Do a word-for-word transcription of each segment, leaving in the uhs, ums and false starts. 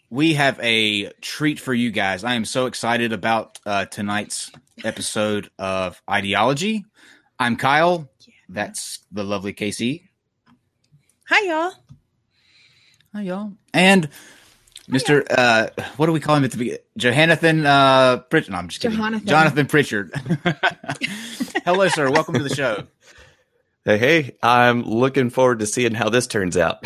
we have a treat for you guys. I am so excited about uh, tonight's episode of Ideology. I'm Kyle. Yeah. That's the lovely Casey. Hi, y'all. Hi, y'all. And Mister Uh, what do we call him at the beginning? Jonathan uh, Pritchard. No, I'm just kidding. Jonathan, Jonathan Pritchard. Hello, sir. Welcome to the show. Hey, hey. I'm looking forward to seeing how this turns out.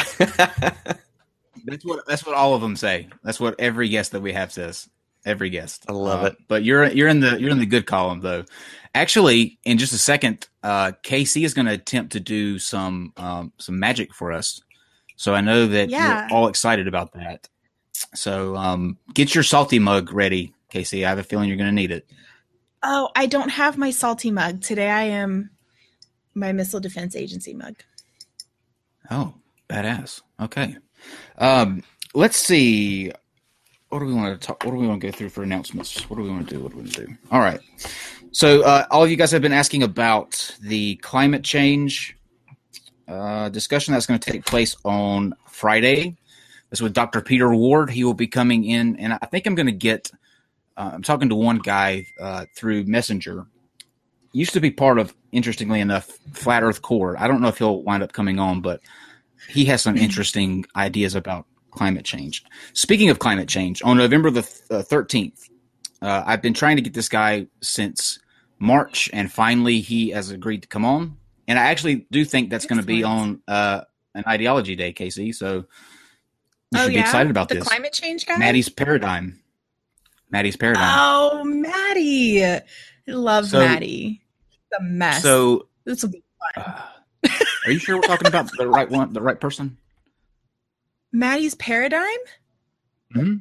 That's what that's what all of them say. That's what every guest that we have says. Every guest. I love uh, it. But you're you're in the you're in the good column though. Actually, in just a second, uh, K C is going to attempt to do some um, some magic for us. So I know that yeah. you're all excited about that. So um, get your salty mug ready, K C. I have a feeling you're going to need it. Oh, I don't have my salty mug today. I am my Missile Defense Agency mug. Oh, badass. Okay. Um, let's see. What do we want to talk? What do we want to go through for announcements? What do we want to do? What do we want to do? All right. So, uh, all of you guys have been asking about the climate change uh, discussion that's going to take place on Friday. This is with Doctor Peter Ward. He will be coming in, and I think I'm going to get. Uh, I'm talking to one guy uh, through Messenger. He used to be part of, interestingly enough, Flat Earth Core. I don't know if he'll wind up coming on, but he has some interesting ideas about climate change. Speaking of climate change, on November the thirteenth, uh, I've been trying to get this guy since March, and finally he has agreed to come on. And I actually do think that's going to be on uh, an Ideology Day, Casey. So you oh, should yeah? be excited about the this. The climate change guy? Maddie's Paradigm. Maddie's Paradigm. Oh, Maddie. I love so, Maddie. The mess. So this will be fun. Uh, Are you sure we're talking about the right one, the right person? Maddie's Paradigm? Mm-hmm.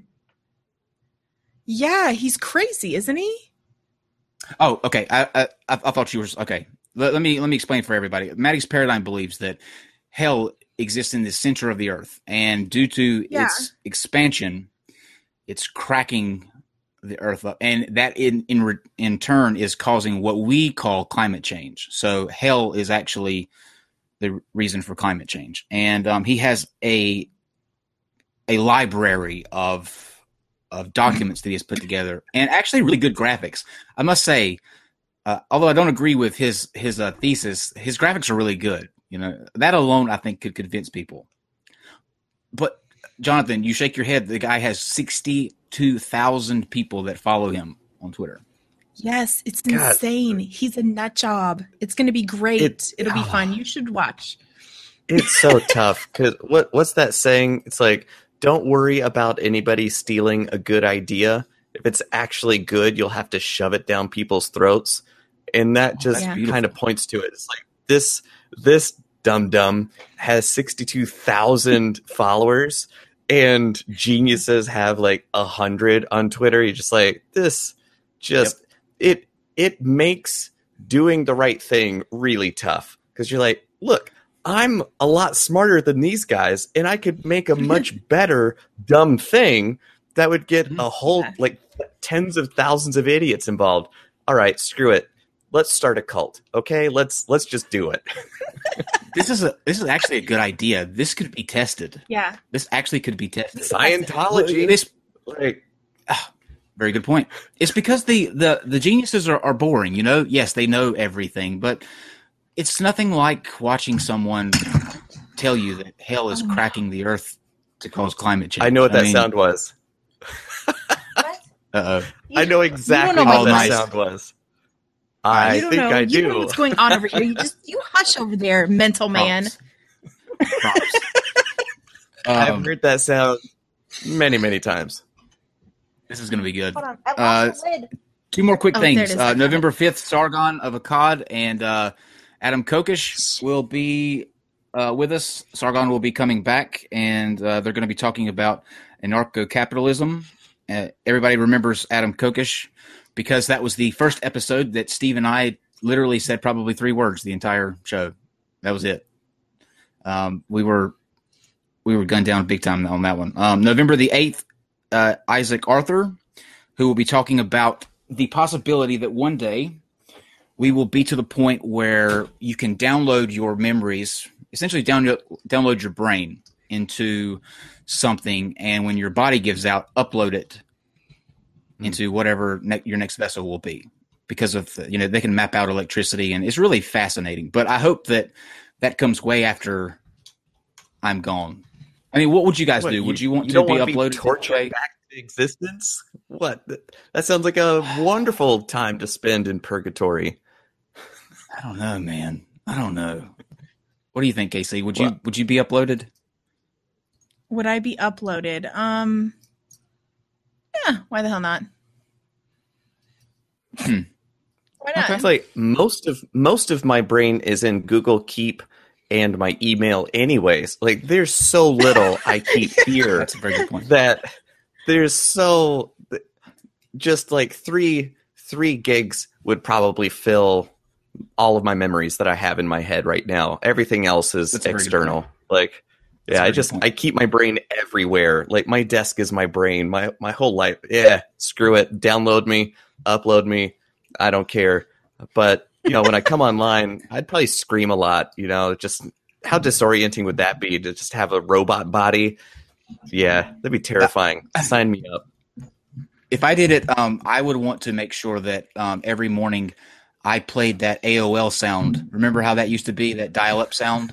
Yeah, he's crazy, isn't he? Oh, okay. I I, I thought you were okay. Let, let me let me explain for everybody. Maddie's Paradigm believes that hell exists in the center of the earth, and due to yeah. its expansion, it's cracking the earth up, and that in in in turn is causing what we call climate change. So hell is actually the reason for climate change. And um, he has a a library of of documents that he has put together, and actually really good graphics. I must say, uh, although I don't agree with his his uh, thesis, his graphics are really good. You know, that alone I think could convince people. But Jonathan, you shake your head. The guy has sixty-two thousand people that follow him on Twitter. Yes, it's God. insane. He's a nut job. It's going to be great. It, It'll be oh, fun. You should watch. It's so tough because what what's that saying? It's like, don't worry about anybody stealing a good idea. If it's actually good, you'll have to shove it down people's throats, and that just oh, kind of points to it. It's like this this dum dum has sixty-two thousand followers, and geniuses have like a hundred on Twitter. You're just like this. Just yep. it it makes doing the right thing really tough because you're like, look, I'm a lot smarter than these guys, and I could make a much better dumb thing that would get a whole like tens of thousands of idiots involved. All right, screw it. Let's start a cult. Okay, let's let's just do it. This is a this is actually a good idea. This could be tested. Yeah, this actually could be tested. Scientology. This like. Uh, Very good point. It's because the, the, the geniuses are, are boring, you know? Yes, they know everything, but it's nothing like watching someone tell you that hell is cracking the earth to cause climate change. I know what that I mean, sound was. Uh-oh. I know exactly know what that nice. sound was. I think know. I you do. You know what's going on over here. You just you hush over there, mental man. Props. Props. um, I've heard that sound many, many times. This is going to be good. Hold on. I uh, lost the lid. Two more quick oh, things. Uh, November fifth, Sargon of Akkad and uh, Adam Kokesh will be uh, with us. Sargon will be coming back, and uh, they're going to be talking about anarcho-capitalism. Uh, everybody remembers Adam Kokesh because that was the first episode that Steve and I literally said probably three words the entire show. That was it. Um, we were we were gunned down big time on that one. Um, November the eighth, uh, Isaac Arthur, who will be talking about the possibility that one day we will be to the point where you can download your memories, essentially download download your brain into something, and when your body gives out, upload it mm. into whatever ne- your next vessel will be. Because of the, you know, they can map out electricity, and it's really fascinating. But I hope that that comes way after I'm gone. I mean, what would you guys what, do? You, would you want you to be uploaded? Be tortured back to existence? What? That sounds like a wonderful time to spend in purgatory. I don't know, man. I don't know. What do you think, Casey? Would you well, would you be uploaded? Would I be uploaded? Um, yeah. Why the hell not? Hmm. Why not? It's like most of most of my brain is in Google Keep and my email anyways. Like there's so little I keep here. That's a very good point. That there's so just like three three gigs would probably fill all of my memories that I have in my head right now. Everything else is That's external. Like That's yeah, I just point. I keep my brain everywhere. Like my desk is my brain. My my whole life. Yeah, screw it. Download me, upload me. I don't care. But you know, when I come online, I'd probably scream a lot. You know, just how disorienting would that be to just have a robot body? Yeah, that'd be terrifying. Sign me up. If I did it, um, I would want to make sure that um, every morning I played that A O L sound. Remember how that used to be, that dial-up sound?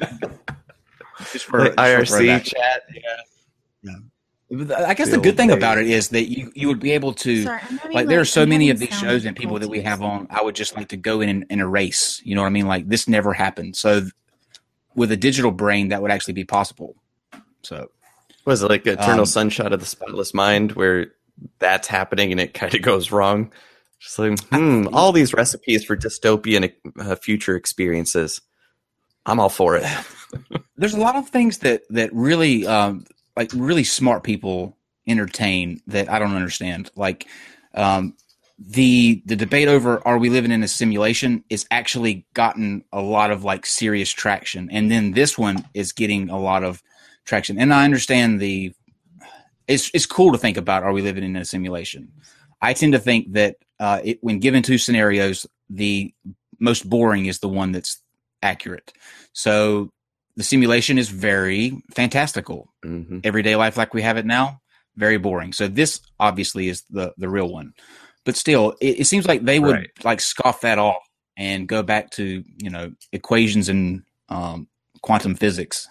Just for, just I R C for chat, yeah. yeah. I guess the good thing about it is that you, you would be able to, Sorry, like, like, there are so many of these shows and people that we have on, I would just like to go in and, and erase. You know what I mean? Like, this never happened. So, with a digital brain, that would actually be possible. So, was it like Eternal um, Sunshot of the Spotless Mind, where that's happening and it kind of goes wrong? Just like, hmm, all these recipes for dystopian uh, future experiences. I'm all for it. There's a lot of things that that really, um, like really smart people entertain that I don't understand. Like um, the the debate over are we living in a simulation is actually gotten a lot of like serious traction, and then this one is getting a lot of traction. And I understand the it's it's cool to think about are we living in a simulation. I tend to think that uh, it, when given two scenarios, the most boring is the one that's accurate. So the simulation is very fantastical. Mm-hmm. Everyday life like we have it now, very boring. So this obviously is the, the real one. But still, it, it seems like they would right. like scoff that off and go back to, you know, equations and um, quantum physics.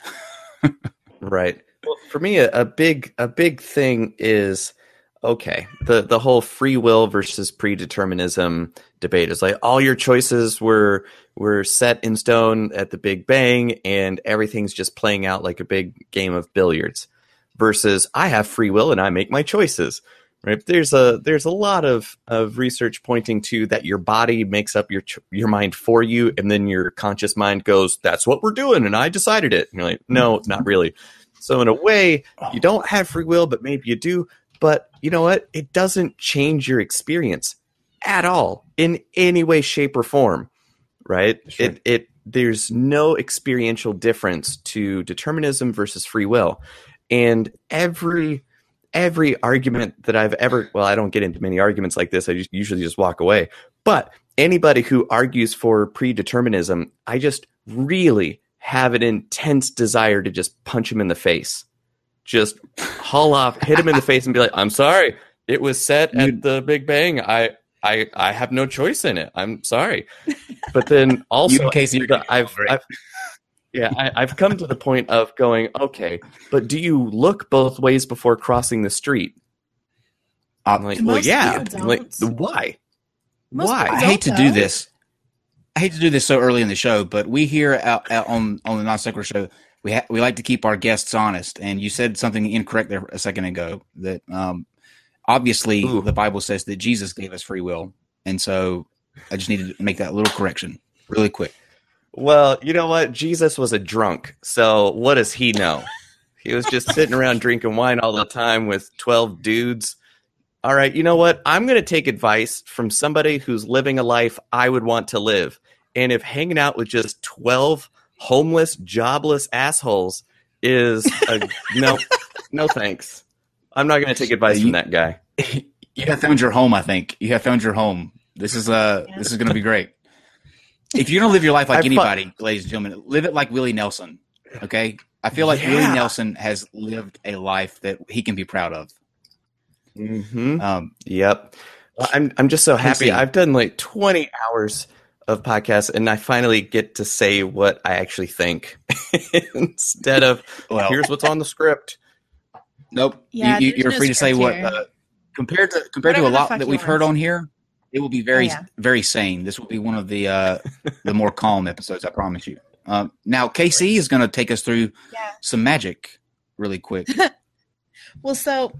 Right. Well, for me, a, a big a big thing is, okay, the, the whole free will versus predeterminism debate is like all your choices were were set in stone at the Big Bang and everything's just playing out like a big game of billiards versus I have free will and I make my choices. Right? There's a there's a lot of, of research pointing to that your body makes up your your mind for you, and then your conscious mind goes, that's what we're doing and I decided it. And you're like, no, not really. So in a way, you don't have free will, but maybe you do. But you know what? It doesn't change your experience at all in any way, shape, or form, right? Sure. It it there's no experiential difference to determinism versus free will, and every every argument that I've ever well, I don't get into many arguments like this. I just, usually just walk away. But anybody who argues for predeterminism, I just really have an intense desire to just punch him in the face. Just haul off, hit him in the face, and be like, "I'm sorry, it was set at the Big Bang. I, I, I have no choice in it. I'm sorry." But then also, you, Casey, I've, I've, yeah, I, I've come to the point of going, okay, but do you look both ways before crossing the street? I'm like, well, yeah. Like, why? Most why? I hate to do this. I hate to do this so early in the show, but we here out, out on on the Non Sequitur show. We ha- we like to keep our guests honest, and you said something incorrect there a second ago. That um, obviously Ooh. the Bible says that Jesus gave us free will, and so I just needed to make that little correction really quick. Well, you know what? Jesus was a drunk, so what does he know? He was just sitting around drinking wine all the time with twelve dudes. All right, you know what? I'm going to take advice from somebody who's living a life I would want to live, and if hanging out with just twelve homeless, jobless assholes is a no, no thanks. I'm not going to take advice you, from that guy. You have found your home, I think. You have found your home. This is uh, yeah. this is going to be great. If you're going to live your life like I anybody, fu- ladies and gentlemen, live it like Willie Nelson. Okay, I feel like Yeah. Willie Nelson has lived a life that he can be proud of. Mm-hmm. Um, Yep. Well, I'm I'm just so happy. Casey. I've done like twenty hours of podcasts, and I finally get to say what I actually think instead of Well- here's what's on the script. nope. Yeah, you, you, there's you're no free to say script what here. uh, compared to compared to Whatever a the lot fuck that you we've heard want. on here. It will be very Oh, yeah. very sane. This will be one of the uh, the more calm episodes. I promise you. Um, now K C is going to take us through Yeah. some magic really quick. Well, so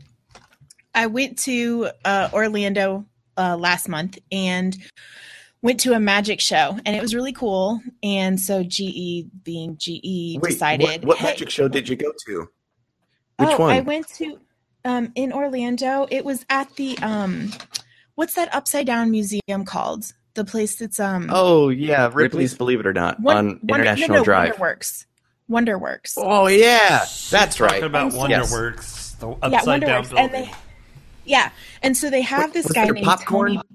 I went to uh, Orlando uh, last month and went to a magic show, and it was really cool. And so G E, being G E, Wait, decided, what, what hey, magic show did you go to? Which oh, one? I went to um, in Orlando. It was at the um, what's that upside down museum called? The place that's um, Oh yeah, Ripley's Ripley's? Believe It or Not Won- on Wonder- International no, no, Drive. Wonderworks. Wonderworks. Oh yeah, She's that's right. Talking about And so- Yes. Wonderworks, the yeah, upside down Wonderworks, building. and they, yeah, and so they have Wait, this was guy there named popcorn? Tony.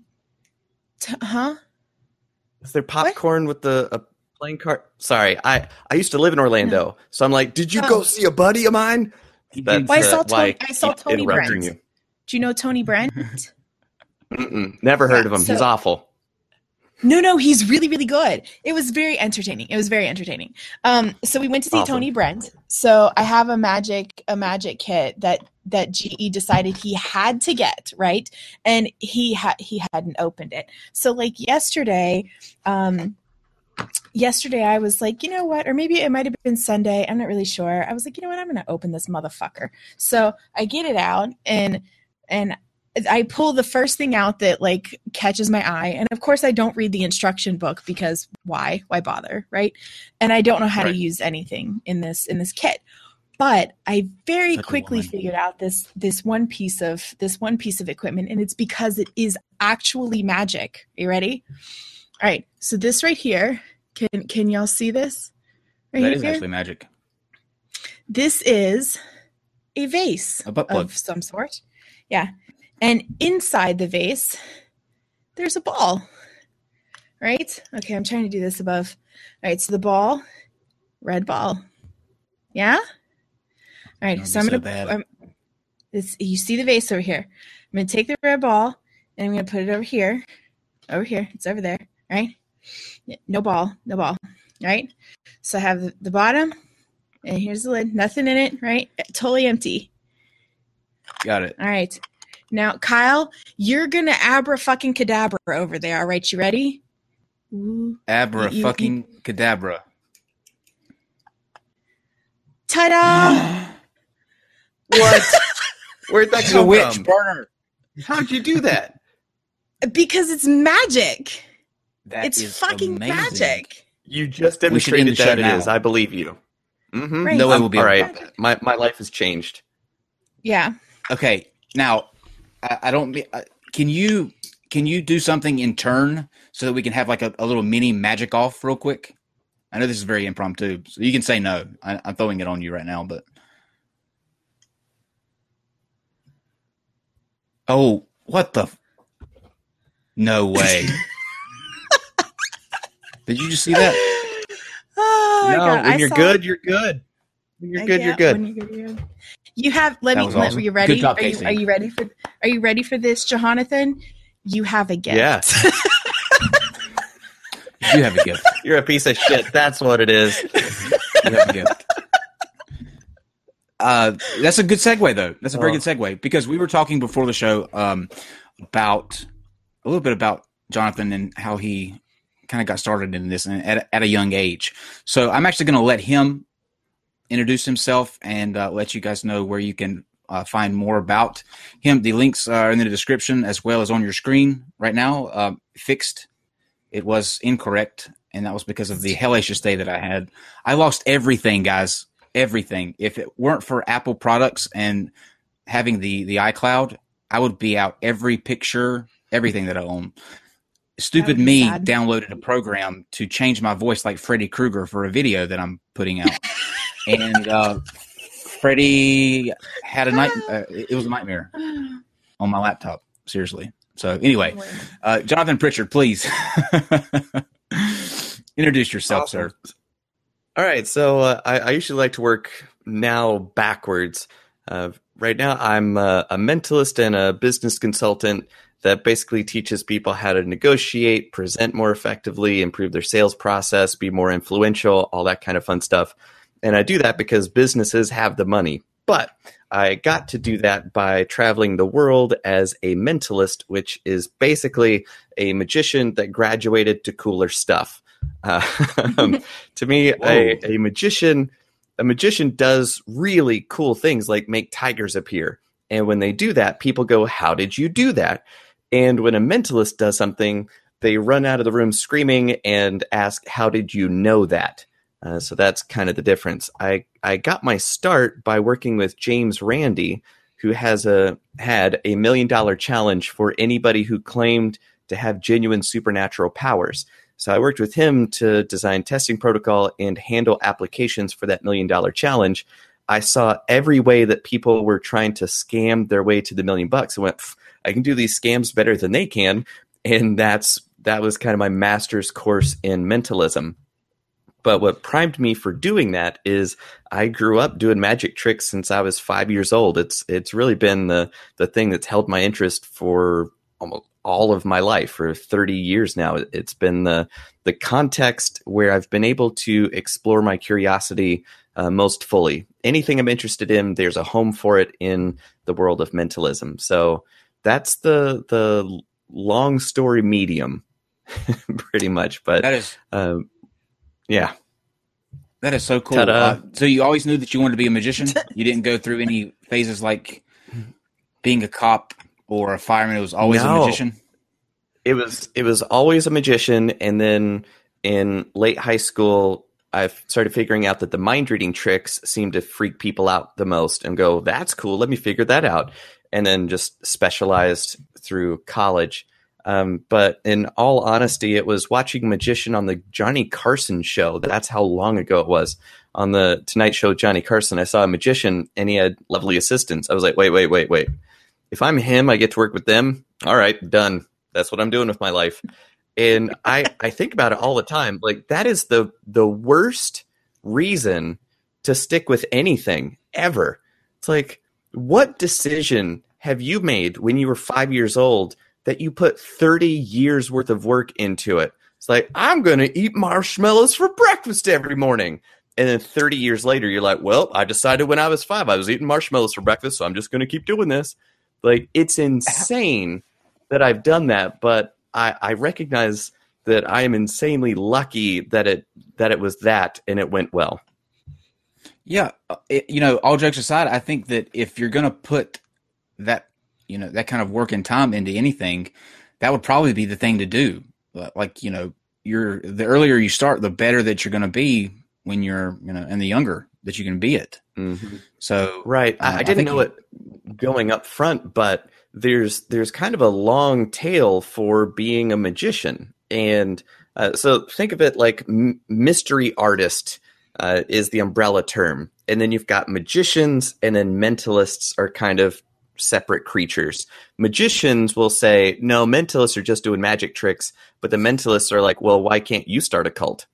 T- huh? Is there popcorn with the a playing card? Sorry, I I used to live in Orlando, so I'm like, did you Oh. go see a buddy of mine? That's Well, I uh, saw why Tony- I saw keep Tony interrupting Brent. Do you know Tony Brent? you. Mm-mm, never heard Yeah, of him. so- He's awful. No, no, he's really, really good. It was very entertaining. It was very entertaining. Um, so we went to see Awesome. Tony Brent. So I have a magic, a magic kit that that G E decided he had to get, right? And he had he hadn't opened it. So like yesterday, um, yesterday I was like, you know what? Or maybe it might have been Sunday. I'm not really sure. I was like, you know what? I'm going to open this motherfucker. So I get it out and and I pull the first thing out that like catches my eye. And of course I don't read the instruction book because why? Why bother? Right. And I don't know how Right. to use anything in this in this kit. But I very Such a quickly woman. figured out this this one piece of this one piece of equipment, and it's because it is actually magic. Are you ready? All right. So this right here, can can y'all see this? Right That is here? actually magic. This is a vase A butt plug. of some sort. Yeah. And inside the vase, there's a ball. Right? Okay, I'm trying to do this above. All right, so the ball, red ball. Yeah? All right, That'd so be I'm so going bad. to this you see the vase over here. I'm going to take the red ball and I'm going to put it over here. Over here. It's over there, right? No ball, no ball. Right? So I have the, the bottom and here's the lid. Nothing in it, right? Totally empty. Got it. All right. Now, Kyle, you're going to abra fucking cadabra over there. All right, you ready? Ooh. Abra You- fucking cadabra. Ta-da! What? Where'd that The come witch from? burner. How'd you do that? Because it's magic. That it's is fucking amazing. magic. You just We should end demonstrated the show that it now. is. I believe you. Mm-hmm. Right. No way we'll be All able to right. do that. My my life has changed. Yeah. Okay, now I, I don't. be- I, can you can you do something in turn so that we can have like a, a little mini magic off real quick? I know this is very impromptu, so you can say no. I, I'm throwing it on you right now, but oh, what the? f- No way! Did you just see that? Oh, my no, God. when I you're saw- good, you're good. When you're I good, get you're good. when you're good, you're good. You have. Let That me. was Let, awesome. are you ready? Good job, are you Casey. Are you ready for? Are you ready for this, Jonathan? You have a gift. Yeah. You have a gift. You're a piece of shit. That's what it is. You have a gift. Uh, that's a good segue, though. That's a very Oh. good segue because we were talking before the show um, about a little bit about Jonathan and how he kind of got started in this and at, at a young age. So I'm actually going to let him introduce himself and uh, let you guys know where you can uh, find more about him. The links are in the description as well as on your screen right now. Uh, fixed. It was incorrect, and that was because of the hellacious day that I had. I lost everything, guys. Everything. If it weren't for Apple products and having the, the iCloud, I would be out every picture, everything that I own. Stupid That would be me sad. downloaded a program to change my voice like Freddy Krueger for a video that I'm putting out. and uh, Freddy had a night. Uh, it was a nightmare on my laptop. Seriously. So anyway, uh, Jonathan Pritchard, please introduce yourself, Awesome. sir. All right, so uh, I, I usually like to work now backwards. Uh, right now, I'm a, a mentalist and a business consultant that basically teaches people how to negotiate, present more effectively, improve their sales process, be more influential, all that kind of fun stuff. And I do that because businesses have the money. But I got to do that by traveling the world as a mentalist, which is basically a magician that graduated to cooler stuff. Uh, to me, a, a magician, a magician does really cool things like make tigers appear. And when they do that, people go, "How did you do that?" And when a mentalist does something, they run out of the room screaming and ask, "How did you know that?" Uh, so that's kind of the difference. I, I got my start by working with James Randi, who has a had a million dollar challenge for anybody who claimed to have genuine supernatural powers. So I worked with him to design testing protocol and handle applications for that million dollar challenge. I saw every way that people were trying to scam their way to the million bucks. I went, I can do these scams better than they can. And that's that was kind of my master's course in mentalism. But what primed me for doing that is I grew up doing magic tricks since I was five years old. It's it's really been the the thing that's held my interest for almost all of my life, for thirty years now. It's been the the context where I've been able to explore my curiosity uh, most fully. Anything I'm interested in, there's a home for it in the world of mentalism. So that's the the long story medium, pretty much. But That is uh, yeah. that is so cool. Uh, so you always knew that you wanted to be a magician? You didn't go through any phases like being a cop or a fireman? It was always No. a magician? It was it was always a magician, and then in late high school, I started figuring out that the mind reading tricks seemed to freak people out the most, and go, "That's cool. Let me figure that out." And then just specialized through college. Um, but in all honesty, it was watching Magician on the Johnny Carson show. That's how long ago it was. On the Tonight Show, Johnny Carson, I saw a magician, and he had lovely assistants. I was like, wait, wait, wait, wait. If I'm him, I get to work with them. All right, done. That's what I'm doing with my life. And I, I think about it all the time. Like, that is the the worst reason to stick with anything ever. It's like, what decision have you made when you were five years old that you put thirty years worth of work into it? It's like, I'm going to eat marshmallows for breakfast every morning. And then thirty years later, you're like, well, I decided when I was five, I was eating marshmallows for breakfast, so I'm just going to keep doing this. Like, it's insane that I've done that, but I, I recognize that I am insanely lucky that it that it was that and it went well. Yeah, it, you know, all jokes aside, I think that if you're going to put that, you know, that kind of work and time into anything, that would probably be the thing to do. Like, you know, you're the earlier you start, the better that you're going to be when you're, you know, and the younger that you can be it. Mm-hmm. So, right, uh, I, I didn't I know you, it going up front, but there's there's kind of a long tail for being a magician, and uh, so think of it like m- mystery artist. Uh, is the umbrella term. And then you've got magicians, and then mentalists are kind of separate creatures. Magicians will say, no, mentalists are just doing magic tricks, but the mentalists are like, well, why can't you start a cult?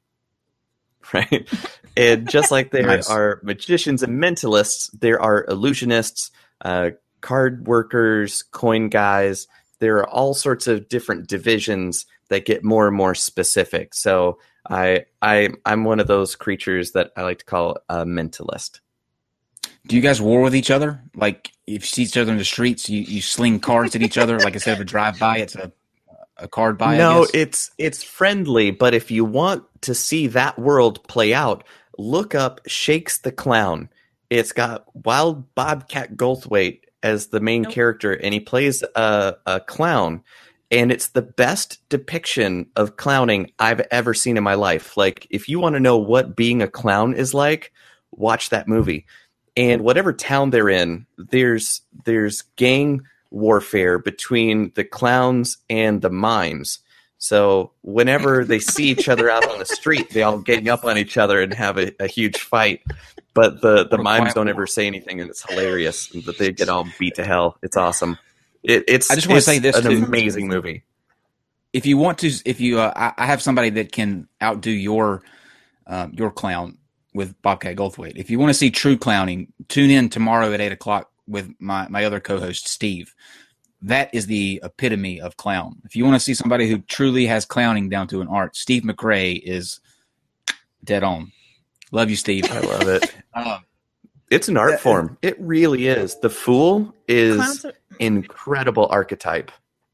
Right? And just like there Nice. are magicians and mentalists, there are illusionists, uh, card workers, coin guys. There are all sorts of different divisions that get more and more specific. So I, I, I'm one of those creatures that I like to call a mentalist. do you guys war with each other? Like, if you see each other in the streets, you, you sling cards at each other? Like, instead of a drive-by, it's a, a card by, No, I guess? it's it's friendly, but if you want to see that world play out, look up Shakes the Clown. It's got Wild Bobcat Goldthwait as the main Nope. character, and he plays a, a clown. And it's the best depiction of clowning I've ever seen in my life. Like, if you want to know what being a clown is like, watch that movie. And whatever town they're in, there's there's gang warfare between the clowns and the mimes. So whenever they see each other out on the street, they all gang up on each other and have a, a huge fight. But the, the What a mimes quiet don't war. ever say anything, and it's hilarious. But they get all beat to hell. It's awesome. It, it's I just wanna it's say this, an too. amazing movie. If you want to, if you, uh, I, I have somebody that can outdo your, uh, your clown. with Bobcat Goldthwait. If you want to see true clowning, tune in tomorrow at eight o'clock with my, my other co-host, Steve. That is the epitome of clown. If you want to see somebody who truly has clowning down to an art, Steve McRae is dead on. Love you, Steve. I love it. um, It's an art form. It really is. The Fool is Clowns are, incredible archetype.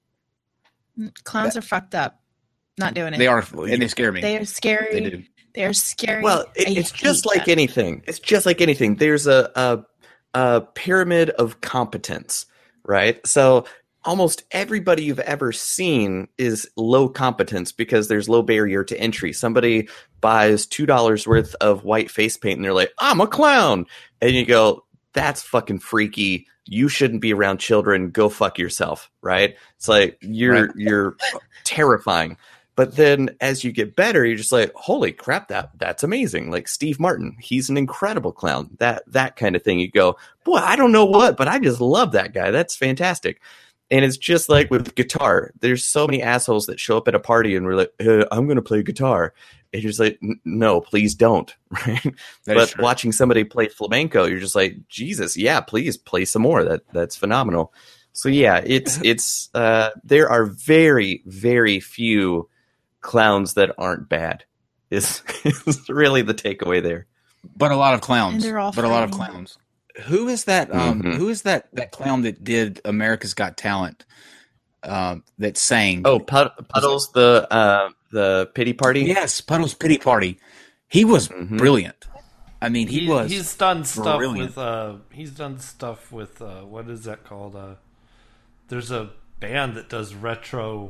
clowns that, are fucked up. Not doing it. They are, and they scare me. They are scary. They do. They are scary. Well, it, I it's just hate like that. anything. It's just like anything. There's a, a a pyramid of competence, right? So almost everybody you've ever seen is low competence because there's low barrier to entry. Somebody buys two dollars worth of white face paint and they're like, I'm a clown. And you go, that's fucking freaky. You shouldn't be around children. Go fuck yourself, right? It's like you're Right. you're terrifying. But then as you get better, you're just like, holy crap, that that's amazing. Like Steve Martin, he's an incredible clown. That that kind of thing. You go, boy, I don't know what, but I just love that guy. That's fantastic. And it's just like with guitar. There's so many assholes that show up at a party and we're like, hey, I'm going to play guitar. And you're just like, no, please don't. Right? That is But true. watching somebody play flamenco, you're just like, Jesus, yeah, please play some more. That that's phenomenal. So yeah, it's it's uh, there are very very few clowns that aren't bad. Is is really the takeaway there. But a lot of clowns. And they're all but a lot of fighting. clowns. Who is that? Um, Mhm. Who is that? That clown that did America's Got Talent? Um, that sang. Oh, Pud- Puddles, the uh, the pity party. yes, Puddle's Pity Party. He was Mhm. brilliant. I mean, he, He- was. He's done stuff brilliant. with. Uh, he's done stuff with. Uh, what is that called? Uh, there's a band that does retro,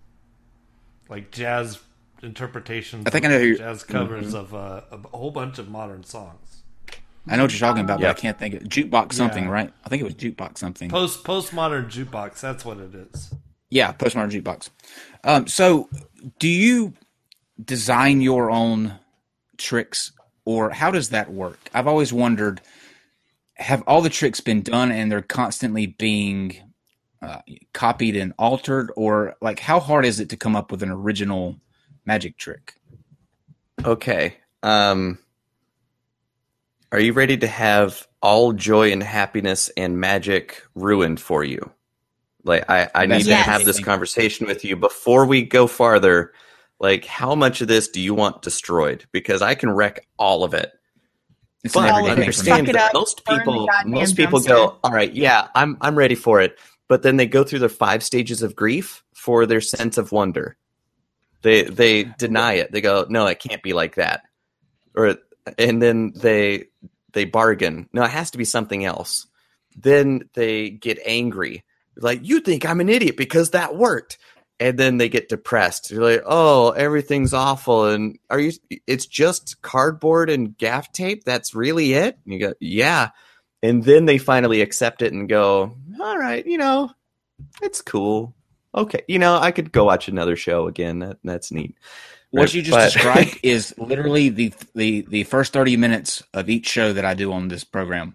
like jazz interpretations. I think of I know who you're- jazz covers of uh, a whole bunch of modern songs. I know what you're talking about, Yeah. but I can't think of jukebox something, Yeah. right? I think it was jukebox something. Post postmodern jukebox. That's what it is. Yeah, postmodern jukebox. Um, so, do you design your own tricks, or how does that work? I've always wondered: have all the tricks been done, and they're constantly being uh, copied and altered, or like how hard is it to come up with an original magic trick? Okay. Um, are you ready to have all joy and happiness and magic ruined for you? Like, I, I need to Yes. have this conversation with you before we go farther. Like, how much of this do you want destroyed? Because I can wreck all of it. It's But an all everyday of it. thing for me. understand Fuck it that up, most burn the people, goddamn most people dumpster. go, all right, yeah, I'm, I'm ready for it. But then they go through their five stages of grief for their sense of wonder. They, they deny it. They go, no, it can't be like that. Or, and then they, they bargain. No, it has to be something else. Then they get angry. Like, you think I'm an idiot because that worked. And then they get depressed. You're like, oh, everything's awful. And are you, it's just cardboard and gaff tape? That's really it? And you go, yeah. And then they finally accept it and go, all right, you know, it's cool. Okay. You know, I could go watch another show again. That That's neat. What you just But- described is literally the, the the first thirty minutes of each show that I do on this program.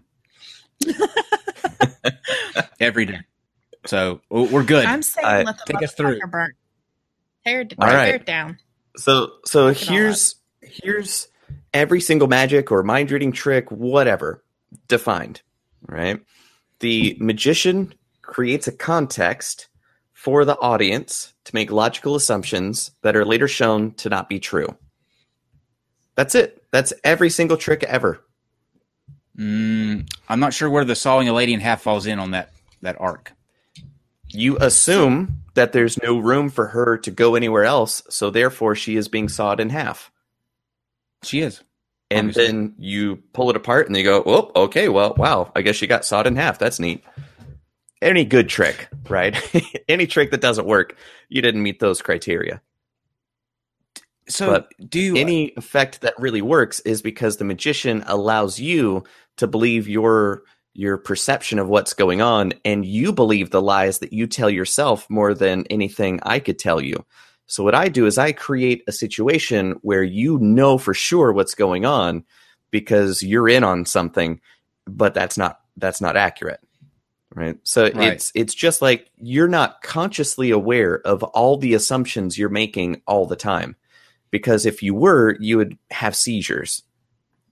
Every day. So we're good. I'm saying I- let the take us through. motherfucker burn. Tear it, All tear right. it down. So so Fuck it all here's here's every single magic or mind reading trick, whatever, defined. Right? The magician creates a context for the audience to make logical assumptions that are later shown to not be true. That's it. That's every single trick ever. Mm, I'm not sure where the sawing a lady in half falls in on that that arc. You assume that there's no room for her to go anywhere else, so therefore she is being sawed in half. She is. And Obviously. then you pull it apart and you go, oh, okay, well, wow, I guess she got sawed in half. That's neat. Any good trick, right? Any trick that doesn't work, you didn't meet those criteria. So But do you Any effect that really works is because the magician allows you to believe your your perception of what's going on, and you believe the lies that you tell yourself more than anything I could tell you. So what I do is I create a situation where you know for sure what's going on because you're in on something, but that's not that's not accurate. Right? So Right. it's it's just like you're not consciously aware of all the assumptions you're making all the time. Because if you were, you would have seizures.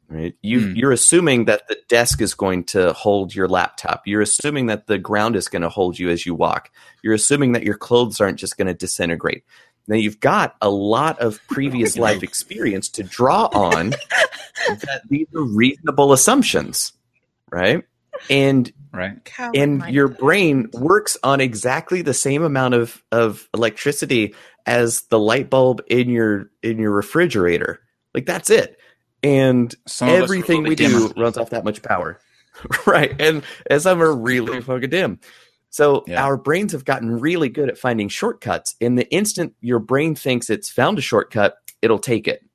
Right? You, Hmm. You're assuming that the desk is going to hold your laptop. You're assuming that the ground is going to hold you as you walk. You're assuming that your clothes aren't just going to disintegrate. Now, you've got a lot of previous life experience to draw on that these are reasonable assumptions, right? And Right. Coward and minded. your brain works on exactly the same amount of, of electricity as the light bulb in your in your refrigerator. Like, that's it. And Some of us are a everything little we bit do dimmer. runs off that much power. Right. And and some are really fucking dim. So Yeah. our brains have gotten really good at finding shortcuts. In the instant your brain thinks it's found a shortcut, it'll take it.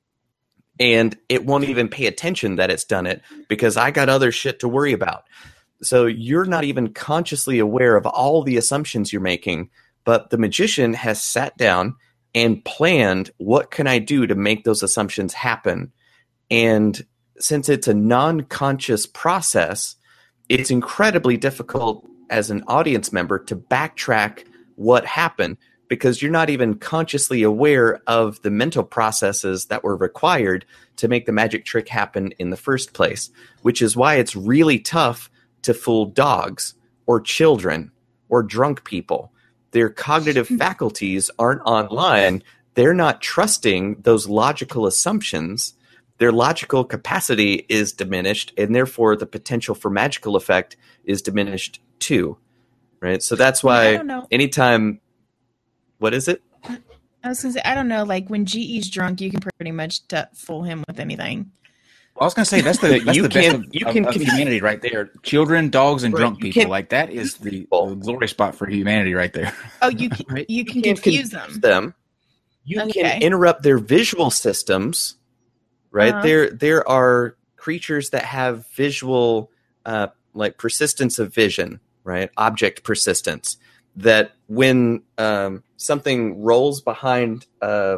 And it won't even pay attention that it's done it because I got other shit to worry about. So you're not even consciously aware of all the assumptions you're making, but the magician has sat down and planned, what can I do to make those assumptions happen? And since it's a non-conscious process, it's incredibly difficult as an audience member to backtrack what happened because you're not even consciously aware of the mental processes that were required to make the magic trick happen in the first place, which is why it's really tough to fool dogs or children or drunk people. Their cognitive faculties aren't online. They're not trusting those logical assumptions. Their logical capacity is diminished, and therefore the potential for magical effect is diminished too. Right? So that's I why don't know. anytime, what is it? I was gonna say, I don't know. Like when G E's drunk, you can pretty much t- fool him with anything. I was going to say that's the That that's you the best can- of, you of- can of con- humanity right there. Children, dogs, and Right, drunk you people. can- Like that is the, people. the glory spot for humanity right there. Oh, you can, Right? you can can't confuse them. them. You Okay. can interrupt their visual systems. Right? Uh-huh. There there are creatures that have visual uh, like persistence of vision, right? Object persistence. That when um, something rolls behind uh,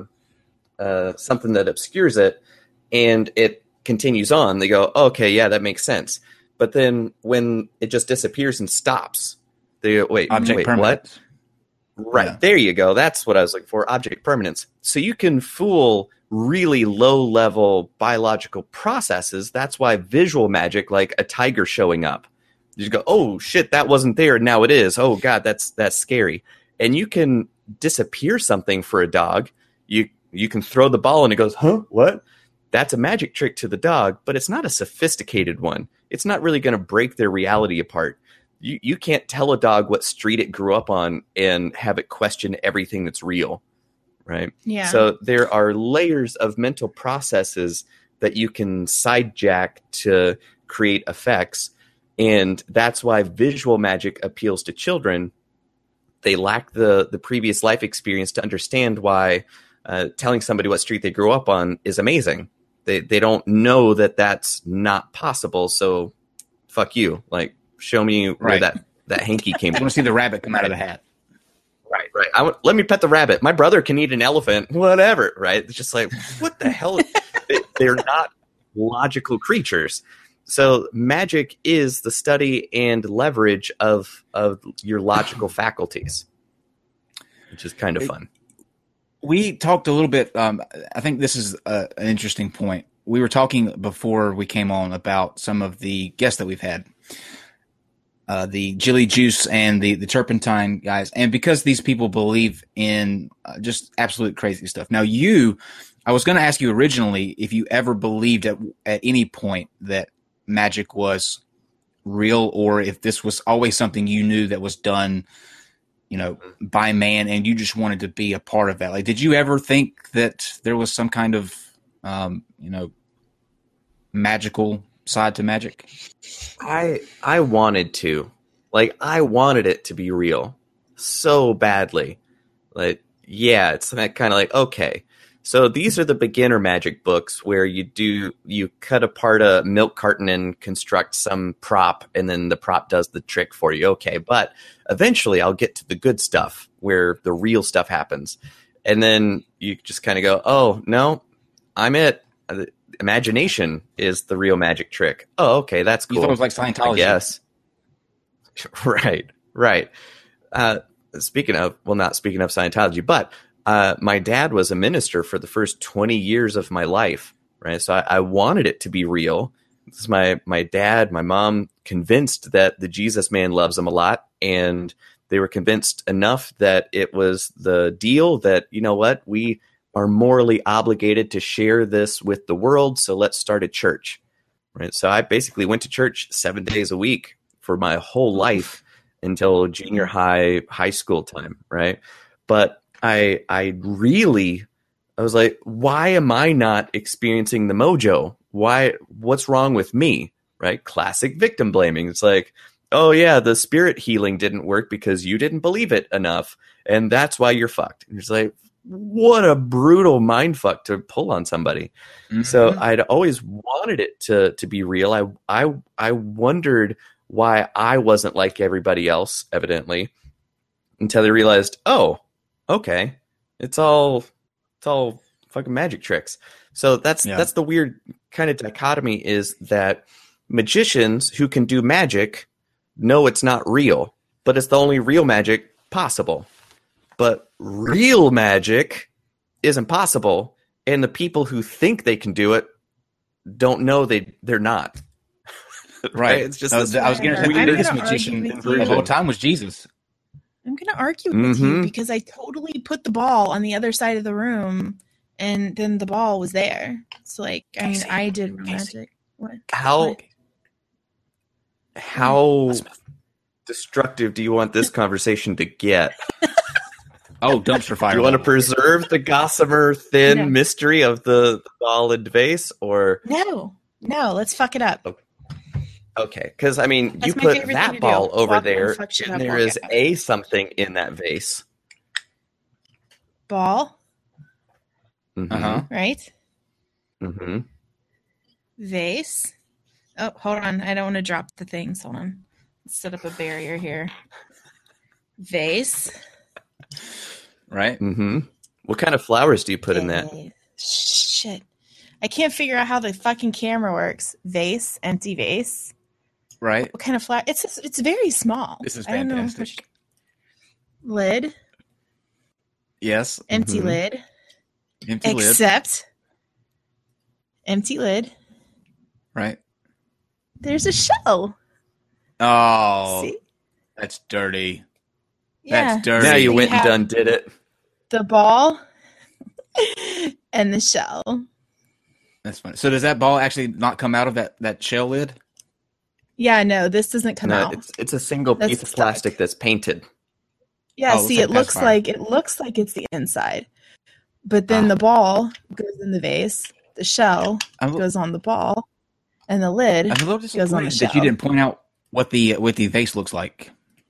uh, something that obscures it and it continues on, they go, okay, yeah, that makes sense. But then when it just disappears and stops, they go, wait, Object wait, permanence. what? Right. Yeah. There you go. That's what I was looking for. Object permanence. So you can fool really low level biological processes. That's why visual magic, like a tiger showing up, you just go, oh shit, that wasn't there. Now it is. Oh God, that's, that's scary. And you can disappear something for a dog. You, you can throw the ball and it goes, huh, what? That's a magic trick to the dog, but it's not a sophisticated one. It's not really going to break their reality apart. You you can't tell a dog what street it grew up on and have it question everything that's real, right? Yeah. So there are layers of mental processes that you can sidejack to create effects, and that's why visual magic appeals to children. They lack the the previous life experience to understand why uh, telling somebody what street they grew up on is amazing. They they don't know that that's not possible. So fuck you. Like, show me where Right. that, that hanky came I from. want to see the rabbit come out of the hat. Right, right. I want, let me pet the rabbit. My brother can eat an elephant, whatever, right? It's just like, what the hell? They, they're not logical creatures. So magic is the study and leverage of of your logical faculties, which is kind of fun. We talked a little bit. Um, I think this is a, an interesting point. We were talking before we came on about some of the guests that we've had, uh, the Jilly Juice and the, the Turpentine guys. And because these people believe in uh, just absolute crazy stuff. Now, you, I was going to ask you originally if you ever believed at, at any point that magic was real, or if this was always something you knew that was done, you know, by man, and you just wanted to be a part of that. Like, did you ever think that there was some kind of, um, you know, magical side to magic? I I wanted to. Like, I wanted it to be real so badly. Like, yeah, it's that kind of like, okay, so these are the beginner magic books where you do, you cut apart a milk carton and construct some prop, and then the prop does the trick for you. Okay, but eventually I'll get to the good stuff where the real stuff happens. And then you just kind of go, oh, no, I'm it. Imagination is the real magic trick. Oh, okay, that's cool. You thought it was like Scientology? Yes. Right, right. Uh, speaking of, well, not speaking of Scientology, but uh, my dad was a minister for the first twenty years of my life, right? So I, I wanted it to be real. This is my my dad, my mom, convinced that the Jesus man loves them a lot, and they were convinced enough that it was the deal that, you know what, we are morally obligated to share this with the world, so let's start a church, right? So I basically went to church seven days a week for my whole life until junior high, high school time, right? But I I really, I was like, why am I not experiencing the mojo? Why? What's wrong with me? Right? Classic victim blaming. It's like, oh yeah, the spirit healing didn't work because you didn't believe it enough, and that's why you're fucked. And it's like, what a brutal mind fuck to pull on somebody. Mm-hmm. So I'd always wanted it to to be real. I I I wondered why I wasn't like everybody else, evidently, until I realized, oh, okay, it's all it's all fucking magic tricks. So that's yeah. that's the weird kind of dichotomy, is that magicians who can do magic know it's not real, but it's the only real magic possible. But real magic isn't possible, and the people who think they can do it don't know they they're not. Right? right? It's just I was, I was going to say the greatest magician of all time was Jesus. I'm going to argue with mm-hmm. you because I totally put the ball on the other side of the room, and then the ball was there. It's like, I mean, I did magic. What? How what? how destructive do you want this conversation to get? Oh, dumpster fire! Do you want to preserve the gossamer thin no. mystery of the, the ball and vase, or no, no? Let's fuck it up. Okay, because I mean, That's you put that ball over Walk there, and there is out. a something in that vase. Ball. Mm-hmm. Uh-huh. Right. Mm-hmm. Vase. Oh, hold on! I don't want to drop the things. Hold on. Let's set up a barrier here. Vase. Right. Mm-hmm. What kind of flowers do you put Vase. in that? Shit. I can't figure out how the fucking camera works. Vase, empty vase. Right. What kind of flower? It's it's very small. This is I don't know. fantastic. Lid. Yes. Empty mm-hmm. lid. Empty Except lid. Except empty lid. Right. There's a shell. Oh. See? That's dirty. Yeah. That's dirty. Now you We went and have done did it. The ball and the shell. That's funny. So does that ball actually not come out of that, that shell lid? Yeah, no, this doesn't come no, out. It's it's a single That's piece of stuck. plastic that's painted. Yeah, Oh, see, it it looks like it looks like it's the inside, but then Ah. the ball goes in the vase. The shell I'm, goes on the ball, and the lid I'm a little goes on the disappointed shell. that you didn't point out what the what the vase looks like.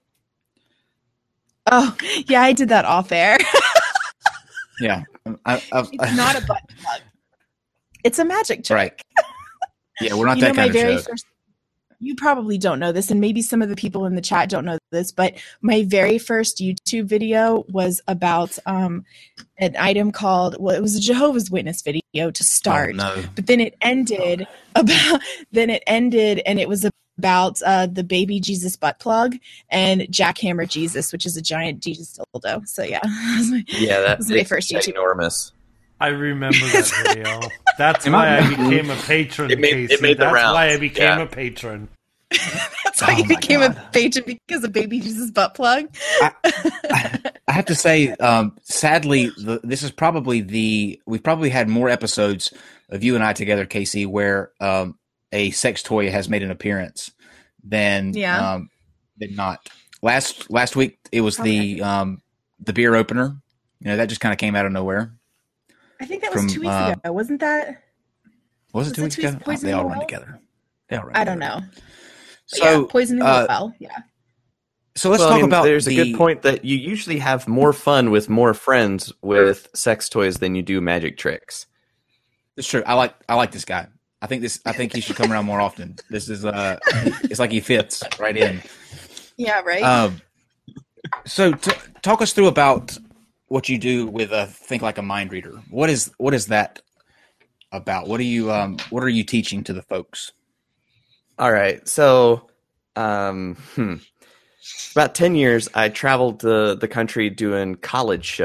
Oh, yeah, I did that off air. Yeah, I, I, It's not a button plug. It's a magic trick. Right. Yeah, we're not You that know, my kind of very show. first. You probably don't know this, and maybe some of the people in the chat don't know this, but my very first YouTube video was about um, an item called, well, it was a Jehovah's Witness video to start, Oh, no. but then it ended about, then it ended, and it was about uh, the baby Jesus butt plug and Jackhammer Jesus, which is a giant Jesus dildo. So yeah, Yeah, that was my first YouTube. enormous. I remember that video. That's Am why I- I became a patron, It made- it Casey. made the That's rounds. why I became Yeah. a patron. That's why Oh you my became God. a patron, because of baby Jesus butt plug. I have to say, um, sadly, the, this is probably the we've probably had more episodes of you and I together, Casey, where um, a sex toy has made an appearance than Yeah. um, than not. Last last week it was Okay. the um, the beer opener. You know, that just kind of came out of nowhere. I think that was From, two weeks uh, ago, wasn't that? Was it Was two it weeks two- ago? Oh, Poison they in all the run Well? together. They all run I don't together. know. But So yeah, poison in uh, the well. Yeah. So let's Well, talk I mean, about there's the, a good point that you usually have more fun with more friends with sex toys than you do magic tricks. It's true. I like I like this guy. I think this. I think he should come around more often. This is uh, it's like he fits right in. Yeah, right. Um, so t- talk us through about what you do with a Think Like a Mind Reader. What is what is that about? What are you um What are you teaching to the folks? All right. So, um, hmm. about ten years, I traveled the, the country doing college shows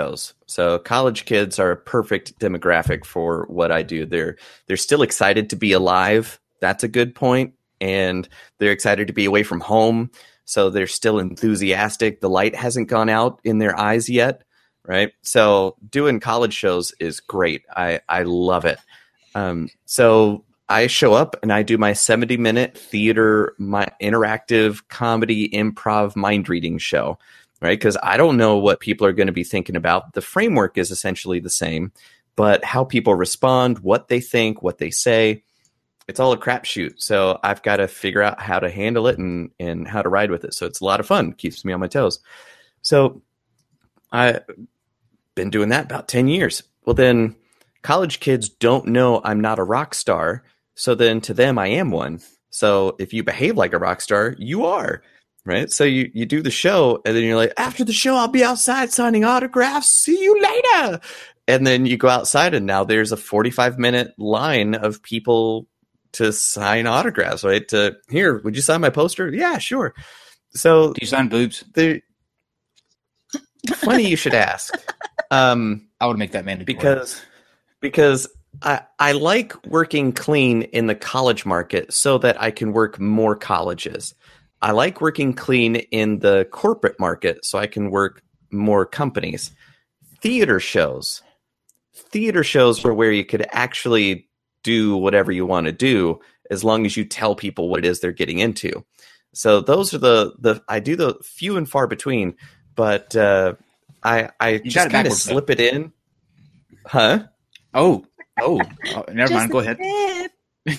So college kids are a perfect demographic for what I do. They're they're still excited to be alive. That's a good point. And they're excited to be away from home. So they're still enthusiastic. The light hasn't gone out in their eyes yet, right? So doing college shows is great. I, I love it. Um, so I show up and I do my seventy minute theater, my interactive comedy improv mind reading show, right? Because I don't know what people are going to be thinking about. The framework is essentially the same, but how people respond, what they think, what they say, it's all a crapshoot. So I've got to figure out how to handle it and, and how to ride with it. So it's a lot of fun. Keeps me on my toes. So I've been doing that about ten years. Well, then college kids don't know I'm not a rock star. So then to them, I am one. So if you behave like a rock star, you are, right? So you, you do the show and then you're like, after the show, I'll be outside signing autographs. See you later. And then you go outside and now there's a forty-five minute line of people to sign autographs, right? To here, would you sign my poster? Yeah, sure. So Do you sign boobs? the funny you should ask. Um, I would make that mandatory. because because I I like working clean in the college market so that I can work more colleges. I like working clean in the corporate market so I can work more companies. Theater shows. Theater shows are where you could actually do whatever you want to do as long as you tell people what it is they're getting into. So those are the the I do the few and far between, but uh, I I You got just it kind of backwards, slip it in, huh? Oh, oh, oh never Just mind. Go a ahead.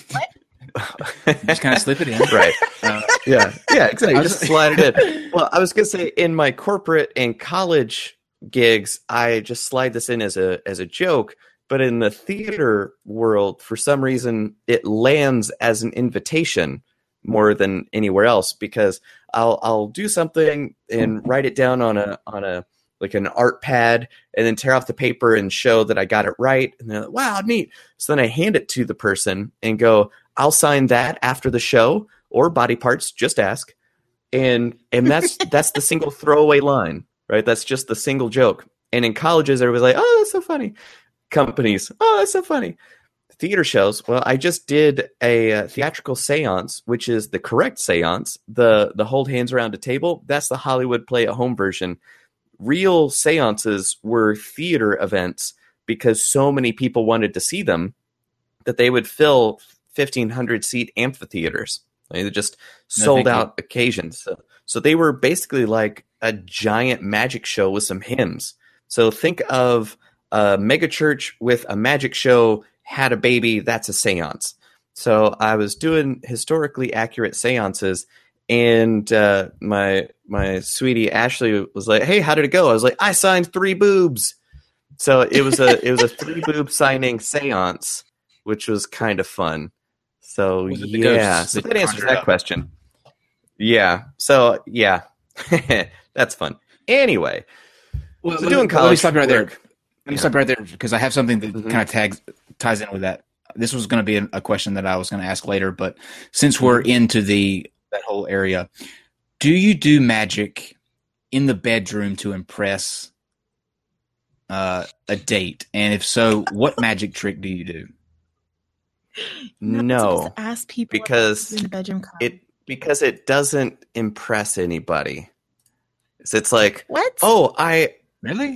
bit. Just kind of slip it in. Right. Uh, Yeah. Yeah. Exactly. I was- Just slide it in. Well, I was gonna say in my corporate and college gigs, I just slide this in as a as a joke. But in the theater world, for some reason, it lands as an invitation more than anywhere else because I'll I'll do something and write it down on a on a like an art pad and then tear off the paper and show that I got it right. And they're like, wow, neat. So then I hand it to the person and go, I'll sign that after the show or body parts, just ask. And and that's that's the single throwaway line, right? That's just the single joke. And in colleges, everybody's like, oh, that's so funny. Companies, oh, that's so funny. Theater shows, well, I just did a uh, theatrical seance, which is the correct seance. The the hold hands around a table, that's the Hollywood play at home version. Real seances were theater events because so many people wanted to see them that they would fill fifteen hundred seat amphitheaters. They just No, sold thank you. out occasions. So, so they were basically like a giant magic show with some hymns. So think of a mega church with a magic show, had a baby, that's a seance. So I was doing historically accurate seances, and uh, my my sweetie Ashley was like, "Hey, how did it go?" I was like, "I signed three boobs." So it was a it was a three boob signing seance, which was kind of fun. So Was it the yeah, ghosts so that that answers conjured that up? question. Yeah. So yeah, that's fun. Anyway, well, so let, doing me, let me college stop you right there. work. Let me Yeah. stop right there because I have something that Mhm. kind of tags ties in with that. This was going to be a, a question that I was going to ask later, but since we're into the that whole area, do you do magic in the bedroom to impress uh, a date? And if so, what magic trick do you do? Not No, supposed to ask people because in the bedroom. Come. it because it doesn't impress anybody. So it's like, What? oh, I Really?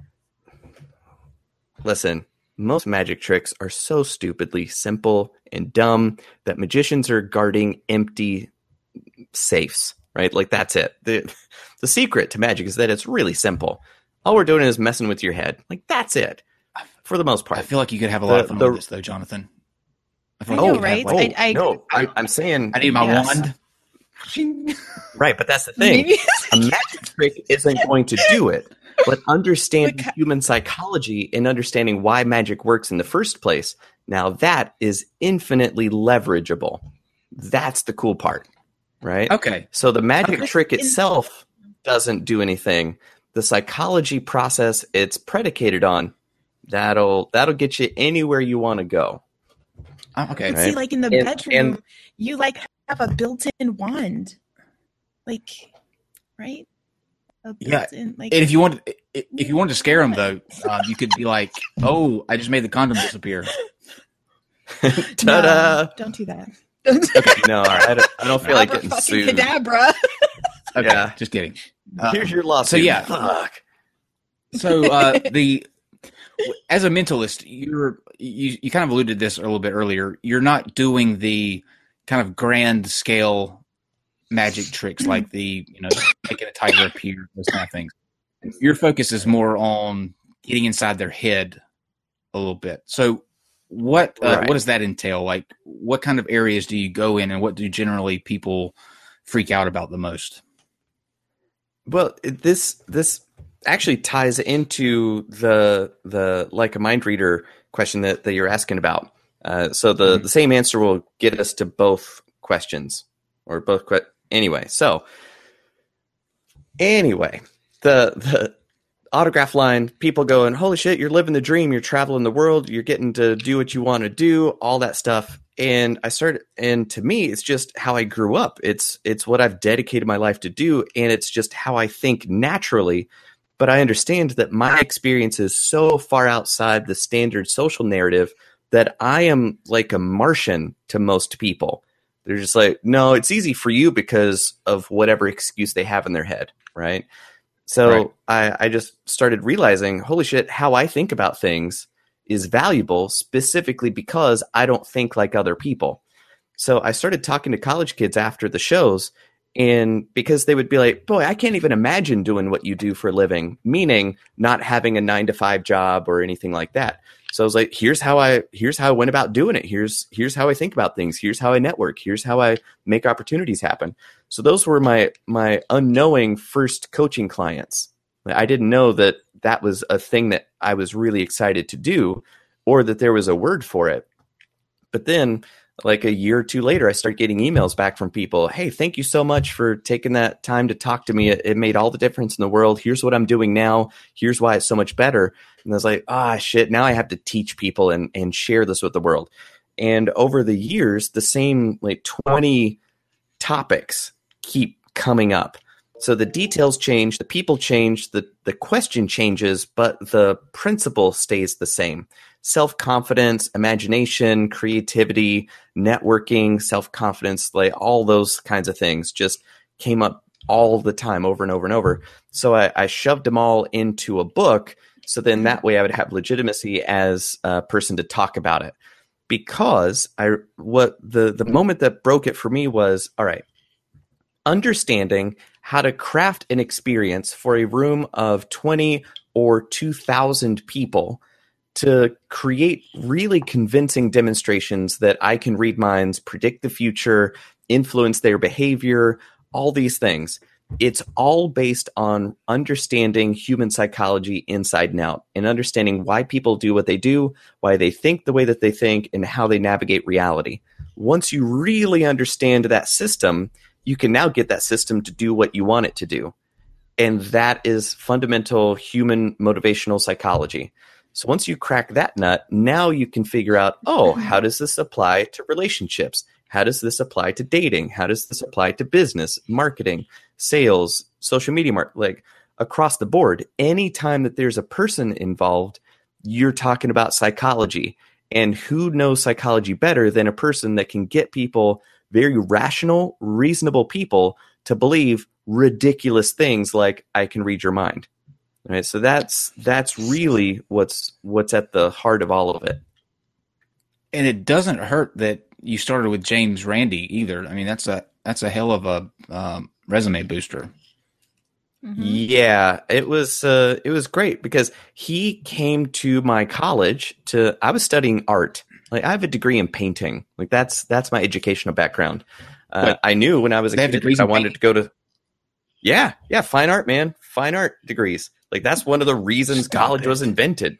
listen. Most magic tricks are so stupidly simple and dumb that magicians are guarding empty safes, right? Like that's it. The the secret to magic is that it's really simple. All we're doing is messing with your head. Like that's it. For the most part. I feel like you could have a lot The- of fun the- with this, though, Jonathan. I, feel I like you know, could have, right? like- I- I- no, I'm, I'm saying I need my Yes. wand. right, but that's the thing. Maybe- A magic trick isn't going to do it. But understanding Because- human psychology and understanding why magic works in the first place, now that is infinitely leverageable. That's the cool part, right? Okay. So the magic Okay. trick In- itself doesn't do anything. The psychology process it's predicated on, that'll that'll get you anywhere you want to go. Oh, okay. But Right. see, like in the And- bedroom, and- you like have a built-in wand, like, right? a Yeah, built-in like. And if you want, if you wanted to scare them though, um, you could be like, "Oh, I just made the condom disappear." Ta-da! No, don't do that. Okay, no, I don't, I don't feel like getting Abracadabra, sued. Cadabra. Okay, Yeah. just kidding. Um, Here's your lawsuit. So yeah, Fuck. so uh, the as a mentalist, you're you, you kind of alluded to this a little bit earlier. You're not doing the kind of grand scale magic tricks like the you know making a tiger appear, those kind of things. Your focus is more on getting inside their head a little bit. So what uh, Right. what does that entail? Like, what kind of areas do you go in, and what do generally people freak out about the most? Well, it- this this actually ties into the the like a mind reader question that, that you're asking about. Uh, so the, Mhm. the same answer will get us to both questions or both que- anyway. So anyway, the the autograph line, people going, holy shit, you're living the dream, you're traveling the world, you're getting to do what you want to do, all that stuff. And I started, and to me, it's just how I grew up. It's it's what I've dedicated my life to do, and it's just how I think naturally. But I understand that my experience is so far outside the standard social narrative that I am like a Martian to most people. They're just like, no, it's easy for you because of whatever excuse they have in their head, right? So Right. I, I just started realizing, holy shit, how I think about things is valuable specifically because I don't think like other people. So I started talking to college kids after the shows, and because they would be like, boy, I can't even imagine doing what you do for a living, meaning not having a nine to five job or anything like that. So I was like, here's how I here's how I went about doing it. Here's here's how I think about things. Here's how I network. Here's how I make opportunities happen. So those were my my unknowing first coaching clients. I didn't know that that was a thing that I was really excited to do, or that there was a word for it. But then, like a year or two later, I start getting emails back from people. Hey, thank you so much for taking that time to talk to me. It, it made all the difference in the world. Here's what I'm doing now. Here's why it's so much better. And I was like, ah, shit, now I have to teach people and, and share this with the world. And over the years, the same like twenty topics keep coming up. So the details change, the people change, the, the question changes, but the principle stays the same. Self-confidence, imagination, creativity, networking, self-confidence, like all those kinds of things just came up all the time over and over and over. So I, I shoved them all into a book. So then that way I would have legitimacy as a person to talk about it. Because I what the, the moment that broke it for me was, all right, understanding how to craft an experience for a room of twenty or two thousand people to create really convincing demonstrations that I can read minds, predict the future, influence their behavior, all these things. It's all based on understanding human psychology inside and out and understanding why people do what they do, why they think the way that they think, and how they navigate reality. Once you really understand that system, you can now get that system to do what you want it to do. And that is fundamental human motivational psychology. So once you crack that nut, now you can figure out, oh, how does this apply to relationships? How does this apply to dating? How does this apply to business, marketing, sales, social media, mark, like across the board? Anytime that there's a person involved, you're talking about psychology. And who knows psychology better than a person that can get people, very rational, reasonable people, to believe ridiculous things like I can read your mind. All right, so that's that's really what's what's at the heart of all of it. And it doesn't hurt that you started with James Randi either. I mean, that's a that's a hell of a um, resume booster. Mm-hmm. Yeah, it was uh, it was great because he came to my college to. I was studying art. Like I have a degree in painting. Like that's that's my educational background. Uh, Wait, I knew when I was a they have kid degrees I in wanted to go to. Yeah, yeah, fine art, man, fine art degrees. Like that's one of the reasons Stop college it. was invented.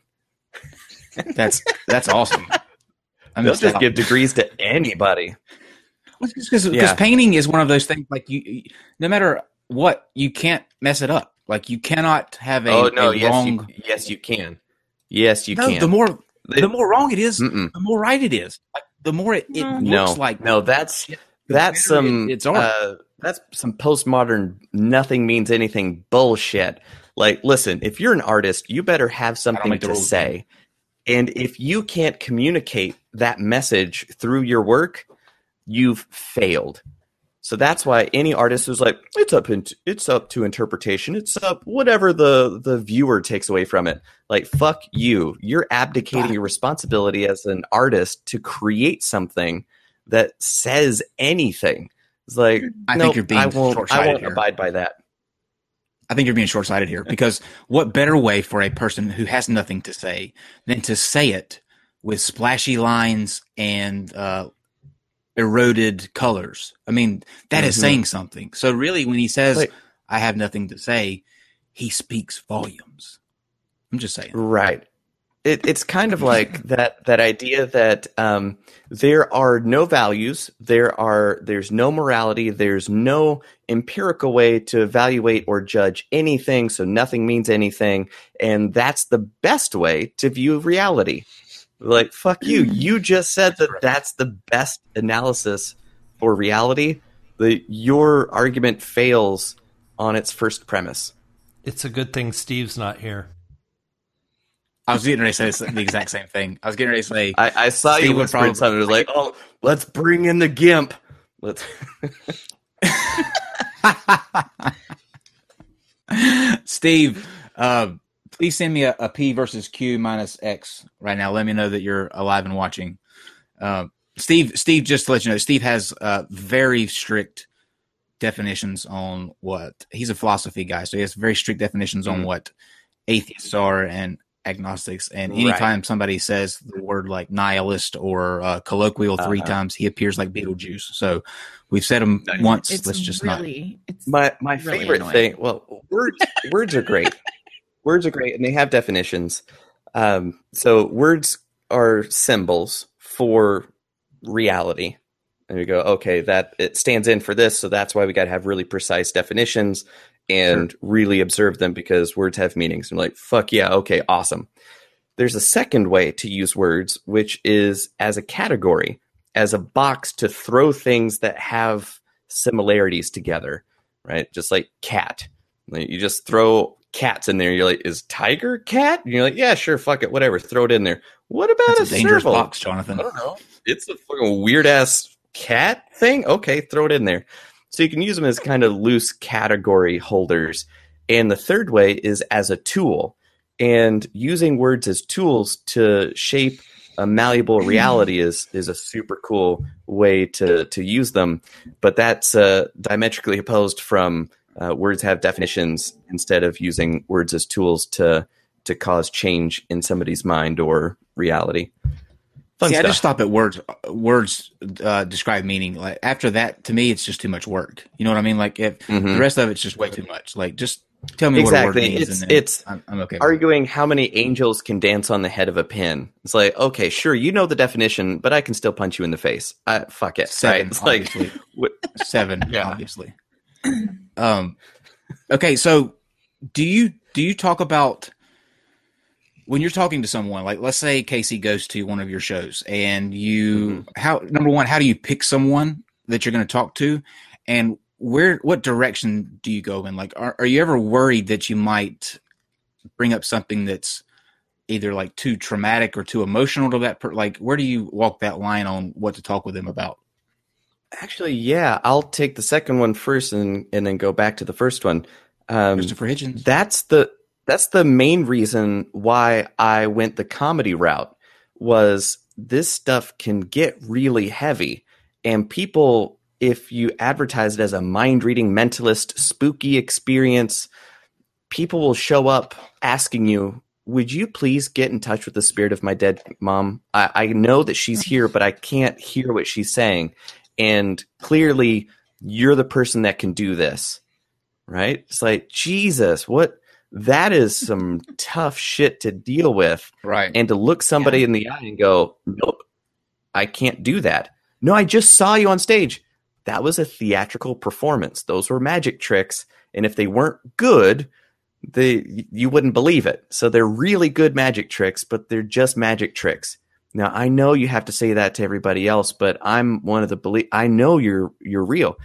That's that's awesome. I They'll missed just out. give degrees to anybody. Because Yeah. painting is one of those things like you, you, no matter what, you can't mess it up. Like you cannot have a, oh no, a yes, wrong. you, yes, you can. Yes, you no, can. the more They- the more wrong it is, Mm-mm. the more right it is. Like, the more it, it No. looks no, like no, that's the that's better some it- it's art. uh, that's some postmodern nothing means anything bullshit. Like, listen, if you're an artist, you better have something make the to rules, say. And if you can't communicate that message through your work, you've failed. So that's why any artist who's like, it's up in, it's up to interpretation. It's up whatever the, the viewer takes away from it. Like, fuck you. You're abdicating your responsibility as an artist to create something that says anything. It's like, I nope, think you're being I won't, short-sighted I won't here. abide by that. I think you're being short-sighted here, because what better way for a person who has nothing to say than to say it with splashy lines and uh, eroded colors? I mean, that mm-hmm. is saying something. So really, when he says, like, I have nothing to say, he speaks volumes. I'm just saying. Right. It, it's kind of like that that idea that um, there are no values, there are there's no morality, there's no empirical way to evaluate or judge anything, so nothing means anything, and that's the best way to view reality. Like, fuck you. You just said that that's the best analysis for reality. The, your argument fails on its first premise. It's a good thing Steve's not here. I was getting ready to say the exact same thing. I was getting ready to say... I, I saw Steve you whispering probably, something. It was like, oh, let's bring in the GIMP. Let's... Steve, uh, please send me a, a P versus Q minus X right now. Let me know that you're alive and watching. Uh, Steve, Steve, just to let you know, Steve has uh, very strict definitions on what... He's a philosophy guy, so he has very strict definitions mm. on what atheists are and agnostics, and anytime right. somebody says the word like nihilist or uh, colloquial three uh-huh. times, he appears like Beetlejuice. So we've said them once. It's let's just really, not. It's my my really favorite annoying. thing. Well, words words are great. Words are great, and they have definitions. Um, so words are symbols for reality. And we go, okay, that it stands in for this, so that's why we got to have really precise definitions and sure. really observe them, because words have meanings. And like, fuck yeah, okay, awesome. There's a second way to use words, which is as a category, as a box to throw things that have similarities together, right? Just like cat. Like, you just throw cats in there. You're like, is tiger cat? And you're like, yeah, sure, fuck it, whatever, throw it in there. What about That's a, a dangerous serval? box, Jonathan? I don't know. It's a fucking weird ass cat thing. Okay, throw it in there. So you can use them as kind of loose category holders. And the third way is as a tool. And using words as tools to shape a malleable reality is is a super cool way to, to use them. But that's uh, diametrically opposed from uh, words have definitions instead of using words as tools to to cause change in somebody's mind or reality. Fun See, stuff. I just stop at words. Words uh, describe meaning. Like, after that, to me, it's just too much work. You know what I mean? Like, if mm-hmm. the rest of it's just way too much. Like, just tell me exactly. what a word means. It's, and then it's I'm, I'm okay. arguing how many angels can dance on the head of a pin. It's like, okay, sure, you know the definition, but I can still punch you in the face. Uh, fuck it. Seven, right? It's obviously. Like, Seven, yeah. obviously. Um. Okay, so do you do you talk about when you're talking to someone, like let's say Casey goes to one of your shows and you, mm-hmm. how, number one, how do you pick someone that you're going to talk to, and where, what direction do you go in? Like, are, are you ever worried that you might bring up something that's either like too traumatic or too emotional to that per, like, where do you walk that line on what to talk with them about? Actually, yeah, I'll take the second one first and, and then go back to the first one. Um, Christopher Hitchens. That's the, That's the main reason why I went the comedy route, was this stuff can get really heavy. And people, if you advertise it as a mind-reading mentalist spooky experience, people will show up asking you, would you please get in touch with the spirit of my dead mom? I, I know that she's here, but I can't hear what she's saying. And clearly, you're the person that can do this, right? It's like, Jesus, what... That is some tough shit to deal with. Right. And to look somebody yeah. in the eye and go, nope, I can't do that. No, I just saw you on stage. That was a theatrical performance. Those were magic tricks. And if they weren't good, they you wouldn't believe it. So they're really good magic tricks, but they're just magic tricks. Now, I know you have to say that to everybody else, but I'm one of the believe. I know you're you're real.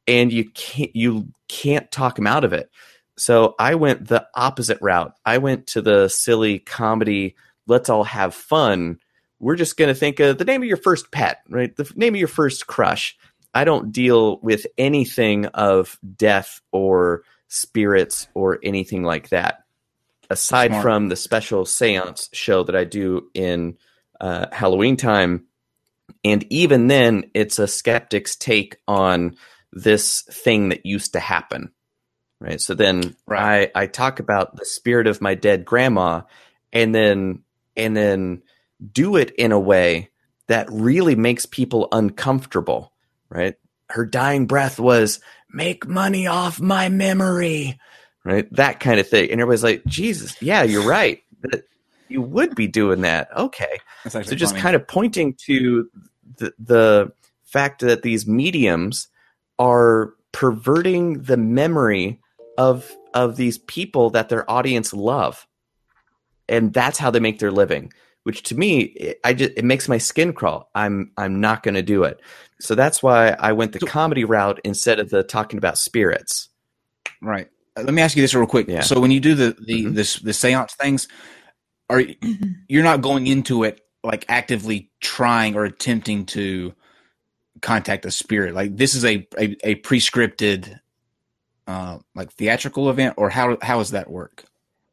and you can't you can't talk them out of it. So I went the opposite route. I went to the silly comedy, let's all have fun. We're just going to think of the name of your first pet, right? The name of your first crush. I don't deal with anything of death or spirits or anything like that. Aside Smart. from the special seance show that I do in uh, Halloween time. And even then, it's a skeptic's take on this thing that used to happen. Right. So then Right. I, I talk about the spirit of my dead grandma and then and then do it in a way that really makes people uncomfortable. Right. Her dying breath was, make money off my memory. Right. That kind of thing. And everybody's like, Jesus, yeah, you're right. That you would be doing that. Okay. That's So actually just funny. kind of pointing to the, the fact that these mediums are perverting the memory of of these people that their audience love, and that's how they make their living. Which to me, it, I just it makes my skin crawl. I'm I'm not going to do it. So that's why I went the So- comedy route instead of the talking about spirits. Right. Uh, Let me ask you this real quick. Yeah. So when you do the the Mhm. this the seance things, are you- you're not going into it like actively trying or attempting to contact a spirit? Like this is a a, a prescripted uh, like theatrical event, or how how does that work?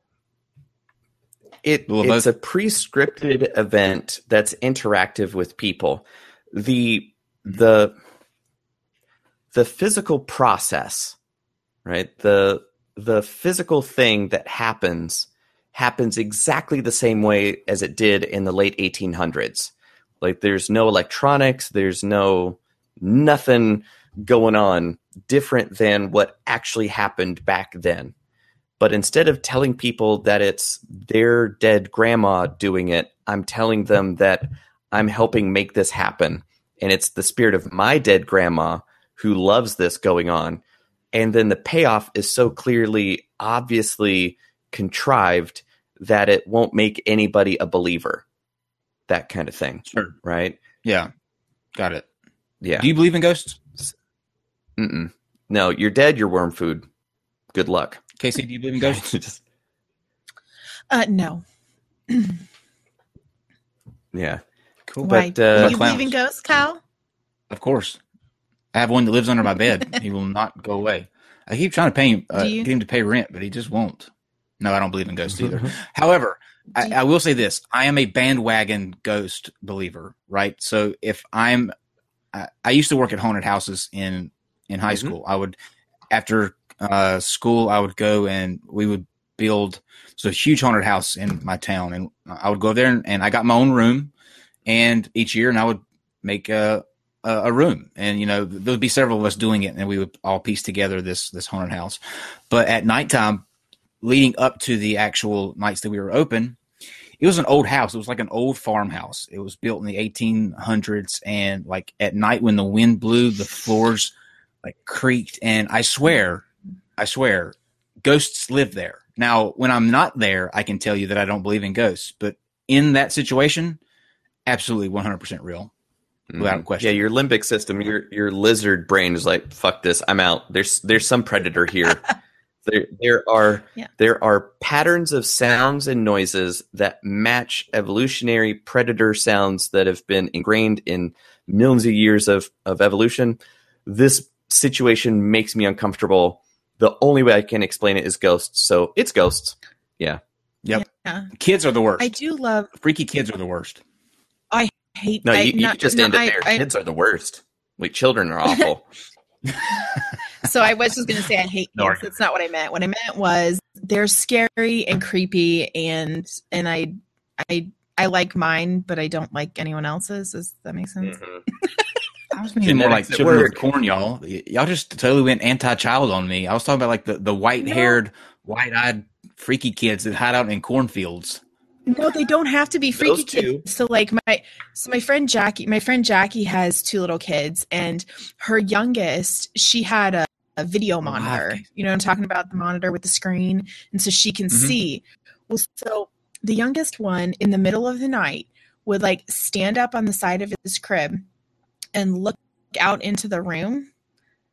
It Well, it's a pre-scripted event that's interactive with people. The the the physical process, right? The the physical thing that happens happens exactly the same way as it did in the late eighteen hundreds. Like there's no electronics, there's no nothing going on different than what actually happened back then. But instead of telling people that it's their dead grandma doing it, I'm telling them that I'm helping make this happen. And it's the spirit of my dead grandma who loves this going on. And then the payoff is so clearly, obviously contrived that it won't make anybody a believer. That kind of thing. Sure. Right? Yeah. Got it. Yeah. Do you believe in ghosts? Mm-mm. No, you're dead, you're worm food. Good luck. Casey, do you believe in ghosts? Just- Uh, no. yeah. Cool. Why? But, uh, Do you believe in clowns? ghosts, Kyle? Of course. I have one that lives under my bed. He will not go away. I keep trying to pay him, uh, Do you? get him to pay rent, but he just won't. No, I don't believe in ghosts either. However, I, Do you- I will say this: I am a bandwagon ghost believer. Right. So if I'm, I, I used to work at haunted houses in in high Mhm. school. I would after uh, school, I would go and we would build so a huge haunted house in my town, and I would go there and, and I got my own room, and each year, and I would make a a, a room, and you know there would be several of us doing it, and we would all piece together this this haunted house. But at nighttime, leading up to the actual nights that we were open, it was an old house. It was like an old farmhouse. It was built in the eighteen hundreds, and like at night when the wind blew, the floors like creaked, and I swear, I swear, ghosts live there. Now, when I'm not there, I can tell you that I don't believe in ghosts, but in that situation, absolutely one hundred percent real. Without Mhm. question. Yeah, your limbic system, your your lizard brain is like, fuck this, I'm out. There's there's some predator here. there there are Yeah. there are patterns of sounds and noises that match evolutionary predator sounds that have been ingrained in millions of years of, of evolution. This situation makes me uncomfortable. The only way I can explain it is ghosts. So it's ghosts. Yeah. Yep. Yeah. Kids are the worst. I do love. Freaky kids are the worst. I hate. No, I, you, you not- could just no, end it I- there. I- Kids are the worst. Like children are awful. So I was just going to say I hate No kids. argument. That's not what I meant. What I meant was they're scary and creepy, and and I I I like mine, but I don't like anyone else's. Does that make sense? Mhm. I was meaning more like Genetics at children work. with corn, y'all. Y- Y'all just totally went anti-child on me. I was talking about like the, the white-haired, white-eyed, freaky kids that hide out in cornfields. No, they don't have to be freaky Those two. kids. So like my so my friend Jackie, my friend Jackie has two little kids, and her youngest, she had a, a video monitor. okay. You know what I'm talking about, the monitor with the screen, and so she can Mhm. see. Well, so the youngest one in the middle of the night would like stand up on the side of his crib and look out into the room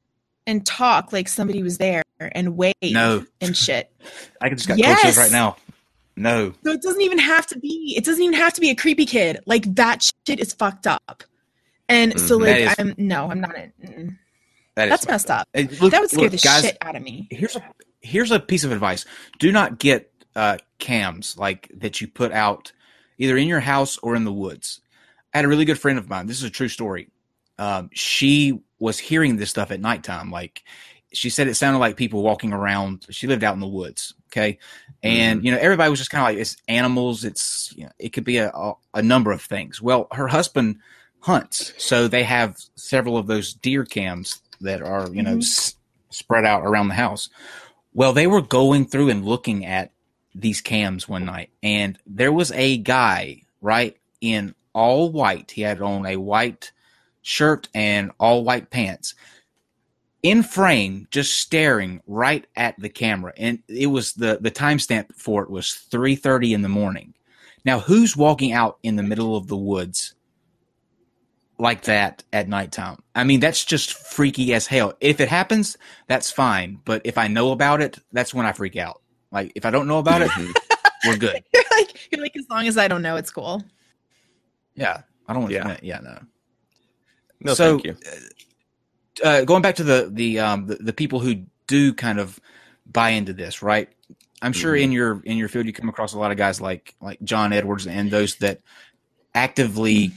and talk like somebody was there and wave No. and shit. I just got Yes. yes. right now. No. So it doesn't even have to be. It doesn't even have to be a creepy kid. Like that shit is fucked up. And so That like is- I'm no, I'm not. In, mm-mm. That is That's messed up. Hey, look- That would scare look, the guys, shit out of me. Here's a here's a piece of advice. Do not get uh, cams like that you put out either in your house or in the woods. I had a really good friend of mine. This is a true story. Um, she was hearing this stuff at nighttime. Like she said, it sounded like people walking around. She lived out in the woods. Okay. And, Mhm. you know, everybody was just kind of like, it's animals. It's, you know, it could be a, a, a number of things. Well, her husband hunts. So they have several of those deer cams that are, you know, Mhm. s- spread out around the house. Well, they were going through and looking at these cams one night, and there was a guy, right, in all white. He had on a white shirt and all white pants in frame, just staring right at the camera. And it was the, the timestamp for it was three thirty in the morning. Now, who's walking out in the middle of the woods like that at nighttime? I mean, that's just freaky as hell. If it happens, that's fine. But if I know about it, that's when I freak out. Like, if I don't know about it, we're good. You're like you're like as long as I don't know, it's cool. Yeah. I don't want to. Yeah. Yeah. yeah, no. No, So, thank you. Uh, going back to the the, um, the the people who do kind of buy into this, right? I'm sure Mhm. in your in your field you come across a lot of guys like like John Edwards and those that actively,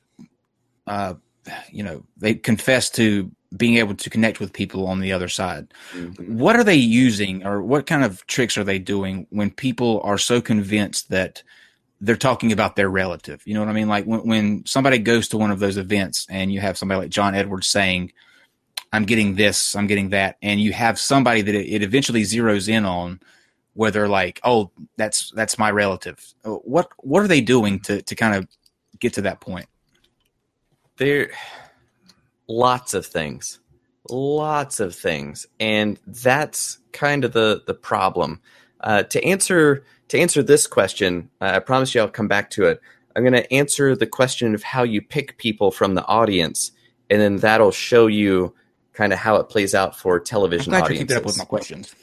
uh, you know, they confess to being able to connect with people on the other side. Mhm. What are they using, or what kind of tricks are they doing when people are so convinced that they're talking about their relative? You know what I mean? Like when, when somebody goes to one of those events and you have somebody like John Edwards saying, I'm getting this, I'm getting that. And you have somebody that it, it eventually zeroes in on where they're like, oh, that's, that's my relative. Uh, What, what are they doing to, to kind of get to that point? There, lots of things, lots of things, and that's kind of the the problem. Uh, to answer to answer this question, uh, I promise you I'll come back to it. I'm going to answer the question of how you pick people from the audience, and then that'll show you kind of how it plays out for I'm television glad you're audiences. keeping up with my questions.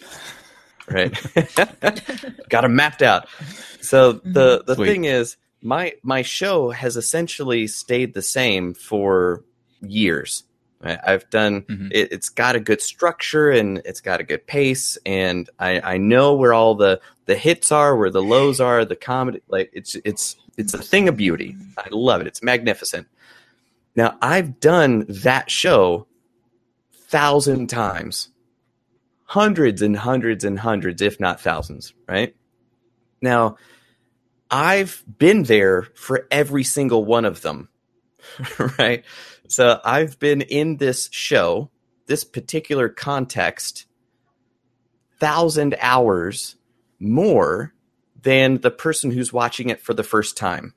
Right. Got them mapped out. So the the Sweet. thing is, my my show has essentially stayed the same for years. Right? I've done Mhm. it, it's got a good structure and it's got a good pace, and I, I know where all the, the hits are, where the lows are, the comedy. Like it's it's it's a thing of beauty. I love it. It's magnificent. Now I've done that show thousand times. Hundreds and hundreds and hundreds, if not thousands, right? Now, I've been there for every single one of them, right? So I've been in this show, this particular context, thousand hours more than the person who's watching it for the first time.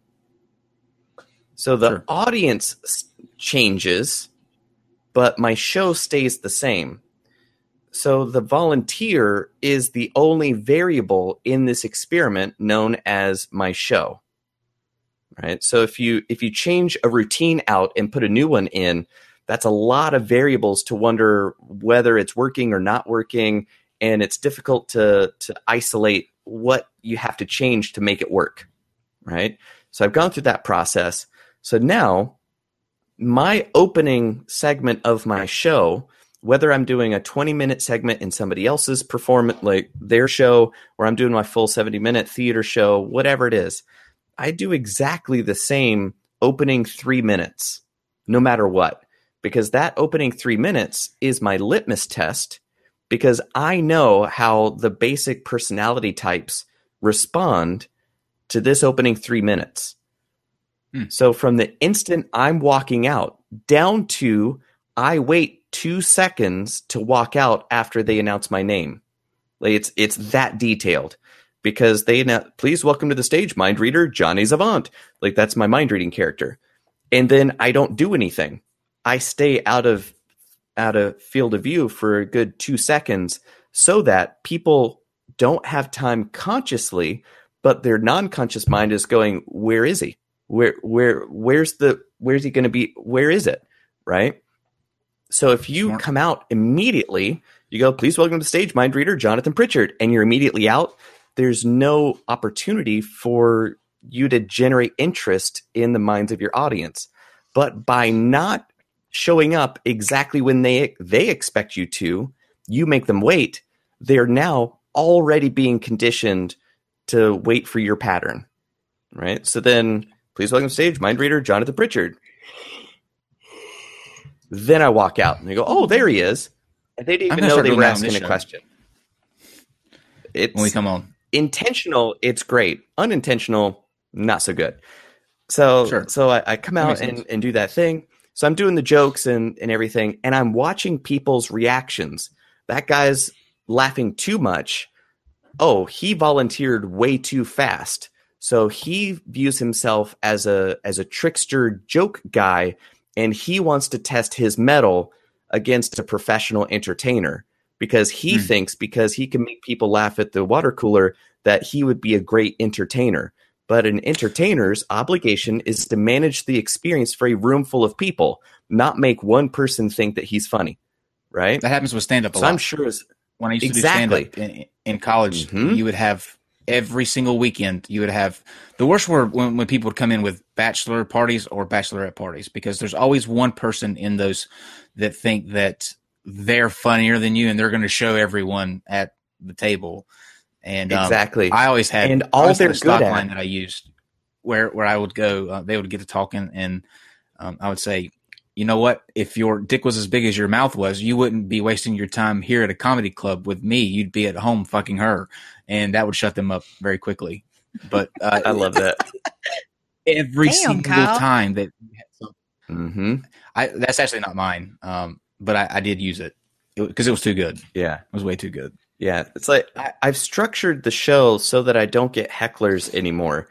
So the Sure. audience s- changes, but my show stays the same. So the volunteer is the only variable in this experiment known as my show. Right? So if you if you change a routine out and put a new one in, that's a lot of variables to wonder whether it's working or not working, and it's difficult to to isolate what you have to change to make it work. Right? So I've gone through that process. So now my opening segment of my show, whether I'm doing a twenty minute segment in somebody else's performance, like their show, or I'm doing my full seventy minute theater show, whatever it is, I do exactly the same opening three minutes, no matter what, because that opening three minutes is my litmus test, because I know how the basic personality types respond to this opening three minutes. Hmm. So from the instant I'm walking out down to I wait two seconds to walk out after they announce my name. Like it's it's that detailed, because they now, please welcome to the stage, mind reader Johnny Zavant. Like that's my mind reading character, and then I don't do anything. I stay out of out of field of view for a good two seconds, so that people don't have time consciously, but their non-conscious mind is going, where is he? Where where where's the where's he going to be? Where is it? Right? So if you Smart. come out immediately, you go, please welcome to the stage, mind reader Jonathan Pritchard, and you're immediately out, there's no opportunity for you to generate interest in the minds of your audience. But by not showing up exactly when they they expect you to, you make them wait. They're now already being conditioned to wait for your pattern, right? So then, please welcome to the stage, mind reader Jonathan Pritchard. Then I walk out and they go, oh, there he is. And they didn't I'm even gonna know start they doing were that on asking this a show. question. It's When we come on. intentional, it's great. Unintentional, not so good. So Sure. so I, I come That out makes and, sense. and do that thing. So I'm doing the jokes and, and everything, and I'm watching people's reactions. That guy's laughing too much. Oh, he volunteered way too fast. So he views himself as a as a trickster joke guy, and he wants to test his mettle against a professional entertainer because he Hmm. thinks because he can make people laugh at the water cooler that he would be a great entertainer. But an entertainer's obligation is to manage the experience for a room full of people, not make one person think that he's funny, right? That happens with stand up a So lot. I'm sure as When I used Exactly. to do stand up in, in college, Mhm. you would have every single weekend, you would have the worst were when, when people would come in with bachelor parties or bachelorette parties, because there's always one person in those that think that they're funnier than you and they're going to show everyone at the table. And um, Exactly. I always had And I all always had they're a stock good at- line that I used where where I would go. Uh, they would get to talking, and um, I would say, you know what? If your dick was as big as your mouth was, you wouldn't be wasting your time here at a comedy club with me. You'd be at home fucking her, and that would shut them up very quickly. But uh, I love that. every Damn, single Kyle. time that hmm I that's actually not mine, um, but I, I did use it because it, it was too good. It Yeah. was way too good. Yeah. It's like I, I've structured the show so that I don't get hecklers anymore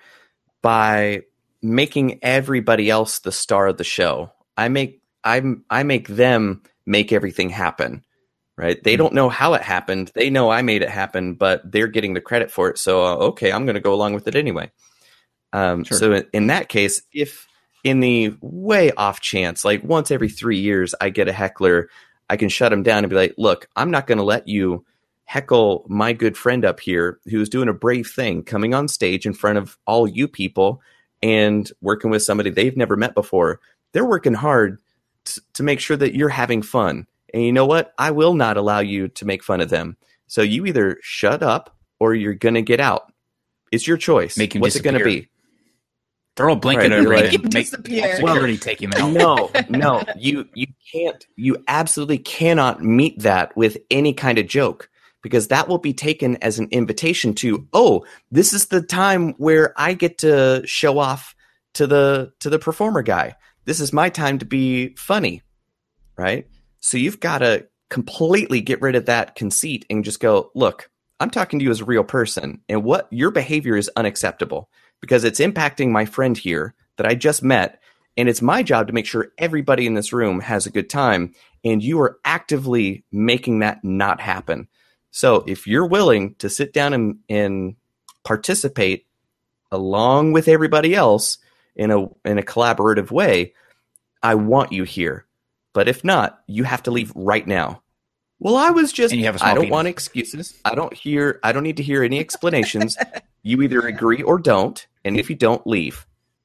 by making everybody else the star of the show. I make I'm I make them make everything happen. Right? They Mhm. don't know how it happened. They know I made it happen, but they're getting the credit for it. So uh, okay, I'm going to go along with it anyway. Um, Sure. So in, in that case, if in the way off chance, like once every three years, I get a heckler, I can shut him down and be like, look, I'm not going to let you heckle my good friend up here who's doing a brave thing, coming on stage in front of all you people and working with somebody they've never met before. They're working hard t- to make sure that you're having fun. And you know what? I will not allow you to make fun of them. So you either shut up or you're going to get out. It's your choice. Make him What's it going to disappear. be? Throw a blanket Right, over you're him. like- and Make Disappear. security take him out. No, no, you you can't. You absolutely cannot meet that with any kind of joke because that will be taken as an invitation to, oh, this is the time where I get to show off to the to the performer guy. This is my time to be funny, right? So you've got to completely get rid of that conceit and just go, look, I'm talking to you as a real person, and what your behavior is unacceptable because it's impacting my friend here that I just met. And it's my job to make sure everybody in this room has a good time. And you are actively making that not happen. So if you're willing to sit down and, and participate along with everybody else in a in a collaborative way, I want you here. But if not, you have to leave right now. Well, I was just, And you have a small I don't penis. want excuses. I don't hear, I don't need to hear any explanations. You either agree or don't. And if you don't, leave.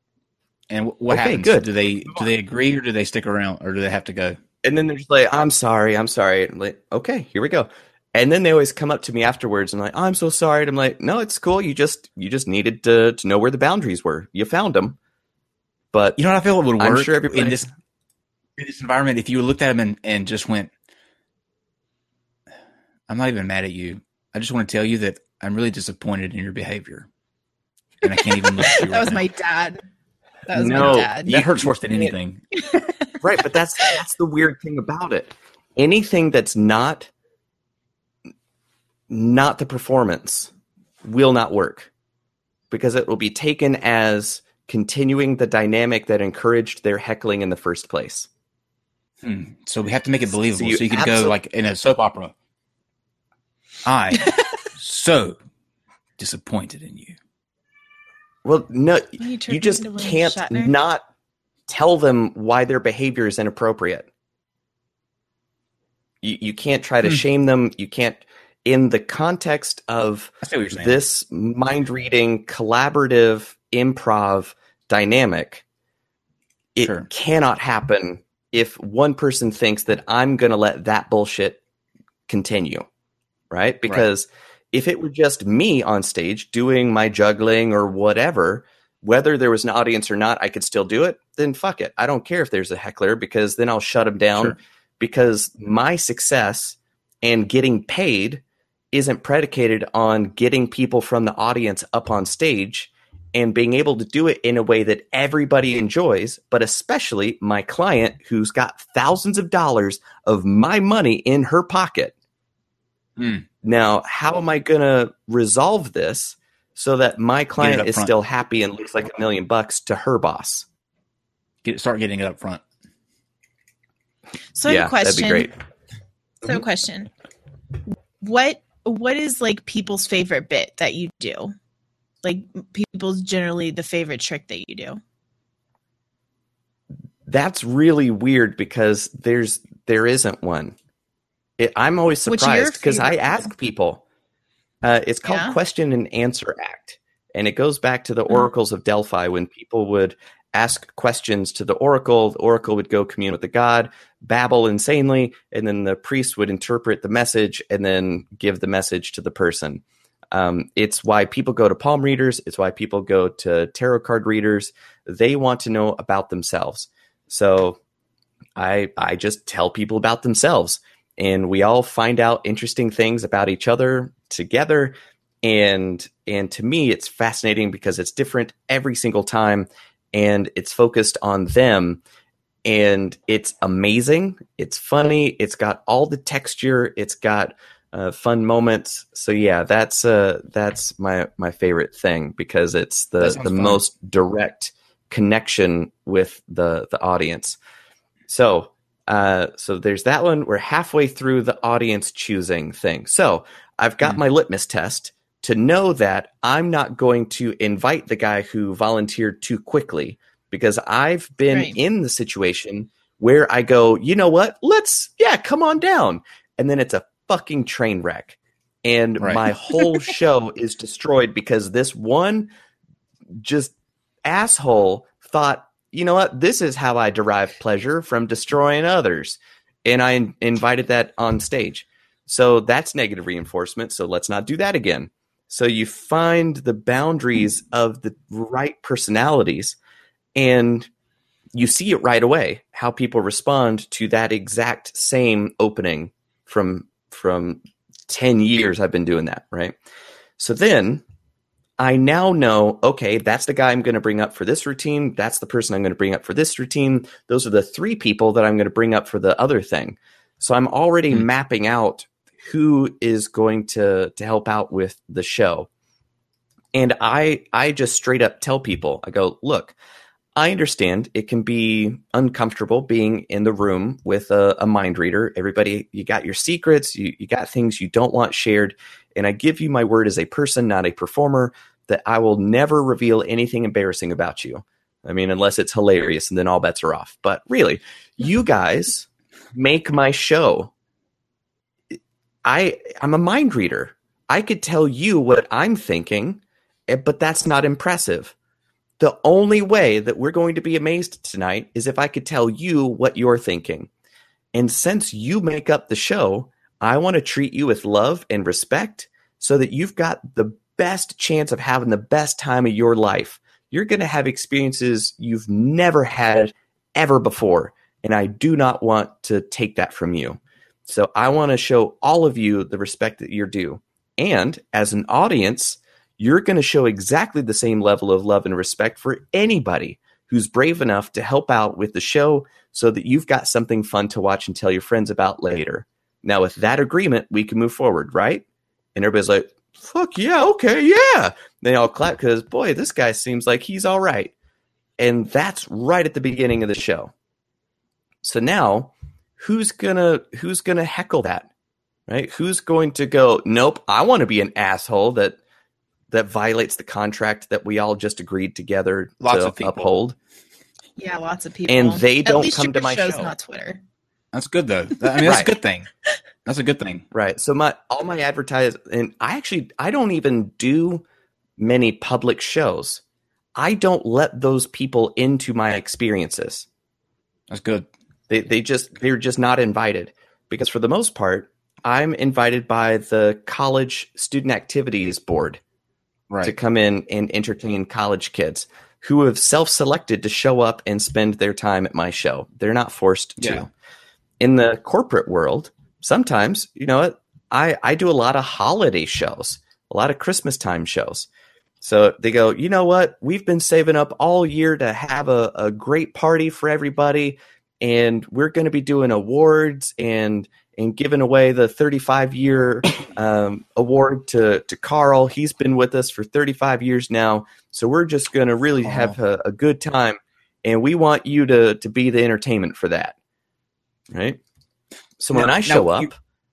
And wh- what Okay, happens? good. Do they do they agree or do they stick around or do they have to go? And then they're just like, I'm sorry, I'm sorry. I'm like, okay, here we go. And then they always come up to me afterwards and like, oh, I'm so sorry. And I'm like, no, it's cool. You just you just needed to to know where the boundaries were. You found them. But You know what I feel it would I'm work sure everybody- in this in this environment if you looked at him and, and just went, I'm not even mad at you. I just want to tell you that I'm really disappointed in your behavior. And I can't even look at you That right was now. my dad. That was No. my dad. That hurts worse than You- anything. right, but that's that's the weird thing about it. Anything that's not not the performance will not work because it will be taken as continuing the dynamic that encouraged their heckling in the first place. Hmm. So we have to make it believable. So you you, can absol- go like in a soap opera. I so disappointed in you. Well, no, You you turned just into William can't Shatner. not tell them why their behavior is inappropriate. You, you can't try to Hmm. shame them. You can't, in the context of I see what you're saying. this mind reading, collaborative, improv dynamic, it Sure. cannot happen if one person thinks that I'm going to let that bullshit continue, right? Because if it were just me on stage doing my juggling or whatever, whether there was an audience or not, I could still do it, then fuck it. I don't care if there's a heckler, because then I'll shut him down, Sure. because my success and getting paid isn't predicated on getting people from the audience up on stage and being able to do it in a way that everybody enjoys, but especially my client who's got thousands of dollars of my money in her pocket. Hmm. Now, how am I going to resolve this so that my client up is front. still happy and looks like a million bucks to her boss? Get, start getting it up front. So I have yeah, a question. that'd be great. So I have a question. What what is like people's favorite bit that you do? Like people's generally the favorite trick that you do? That's really weird because there's there isn't one. It, I'm always What's your surprised because I favorite ask people. Uh, it's called Yeah? Question and Answer Act, and it goes back to the Mhm. oracles of Delphi when people would ask questions to the oracle. The oracle would go commune with the god, babble insanely, and then the priest would interpret the message and then give the message to the person. Um, it's why people go to palm readers. It's why people go to tarot card readers. They want to know about themselves. So I I just tell people about themselves, and we all find out interesting things about each other together. And and to me, it's fascinating because it's different every single time, and it's focused on them. And it's amazing. It's funny. It's got all the texture. It's got uh, fun moments. So yeah, that's uh, that's my my favorite thing because it's That the sounds the fun. most direct connection with the the audience. So uh, so there's that one. We're halfway through the audience choosing thing. So I've got Mhm. my litmus test to know that I'm not going to invite the guy who volunteered too quickly, because I've been Right. in the situation where I go, you know what? Let's, yeah, come on down. And then it's a fucking train wreck. And Right. my whole show is destroyed because this one just asshole thought, you know what? This is how I derive pleasure from destroying others. And I in- invited that on stage. So that's negative reinforcement. So let's not do that again. So you find the boundaries of the right personalities, and you see it right away how people respond to that exact same opening from from ten years I've been doing that, right? So then I now know, okay, that's the guy I'm going to bring up for this routine. That's the person I'm going to bring up for this routine. Those are the three people that I'm going to bring up for the other thing. So I'm already Hmm. mapping out who is going to to help out with the show. And I I just straight up tell people, I go, look, I understand it can be uncomfortable being in the room with a, a mind reader. Everybody, you got your secrets, you, you got things you don't want shared. And I give you my word as a person, not a performer, that I will never reveal anything embarrassing about you. I mean, unless it's hilarious, and then all bets are off. But really, you guys make my show. I I'm a mind reader. I could tell you what I'm thinking, eh, but that's not impressive. The only way that we're going to be amazed tonight is if I could tell you what you're thinking. And since you make up the show, I want to treat you with love and respect so that you've got the best chance of having the best time of your life. You're going to have experiences you've never had ever before. And I do not want to take that from you. So I want to show all of you the respect that you're due. And as an audience, you're going to show exactly the same level of love and respect for anybody who's brave enough to help out with the show so that you've got something fun to watch and tell your friends about later. Now, with that agreement, we can move forward, right? And everybody's like, fuck yeah, okay, yeah. They all clap because, boy, this guy seems like he's all right. And that's right at the beginning of the show. So now, who's gonna who's gonna heckle that, right? Who's going to go, nope, I want to be an asshole that that violates the contract that we all just agreed together Lots to of people. uphold? Yeah, lots of people. And they At don't least come your to my show's show. not Twitter. That's good though. I mean, that's Right. a good thing. That's a good thing. Right. So my all my advertise and I actually I don't even do many public shows. I don't let those people into my experiences. That's good. They they just they're just not invited because for the most part I'm invited by the college student activities board Right. to come in and entertain college kids who have self-selected to show up and spend their time at my show. They're not forced to. Yeah. In the corporate world, sometimes, you know what, I, I do a lot of holiday shows, a lot of Christmas time shows. So they go, you know what, we've been saving up all year to have a, a great party for everybody, and we're going to be doing awards and and giving away the thirty-five year um, award to, to Carl. He's been with us for thirty-five years now, so we're just going to really have a, a good time, and we want you to, to be the entertainment for that. Right. So when Now- I show now up, you-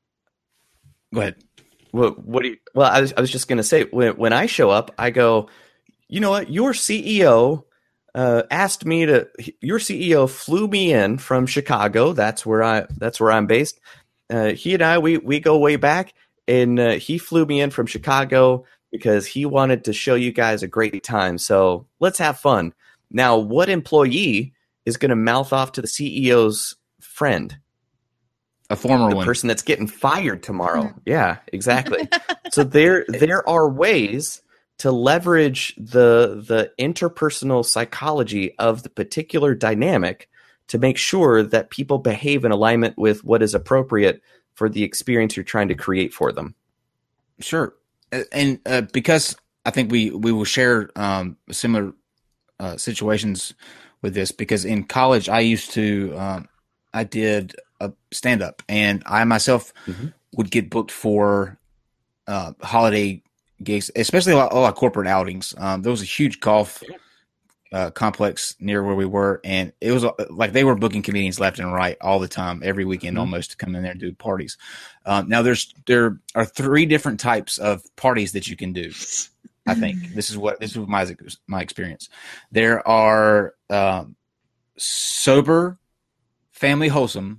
Go ahead. what, what do you, well, I was, I was just going to say, when, when I show up, I go, you know what, your C E O uh, asked me to, your C E O flew me in from Chicago. That's where I, that's where I'm based. Uh, he and I, we, we go way back, and uh, he flew me in from Chicago because he wanted to show you guys a great time. So let's have fun. Now, what employee is going to mouth off to the C E O's friend? A former The one. person that's getting fired tomorrow. Yeah, exactly. So there there are ways to leverage the the interpersonal psychology of the particular dynamic to make sure that people behave in alignment with what is appropriate for the experience you're trying to create for them. Sure. Uh, And uh, because I think we, we will share um, similar uh, situations with this, because in college I used to, um, I did a stand up, and I myself Mm-hmm. would get booked for uh, holiday gigs, especially a lot, a lot of corporate outings. Um, there was a huge golf uh, complex near where we were, and it was uh, like they were booking comedians left and right all the time, every weekend Mhm. almost, to come in there and do parties. Um, now there's there are three different types of parties that you can do. I think this is what this was my my experience. There are um, sober, family wholesome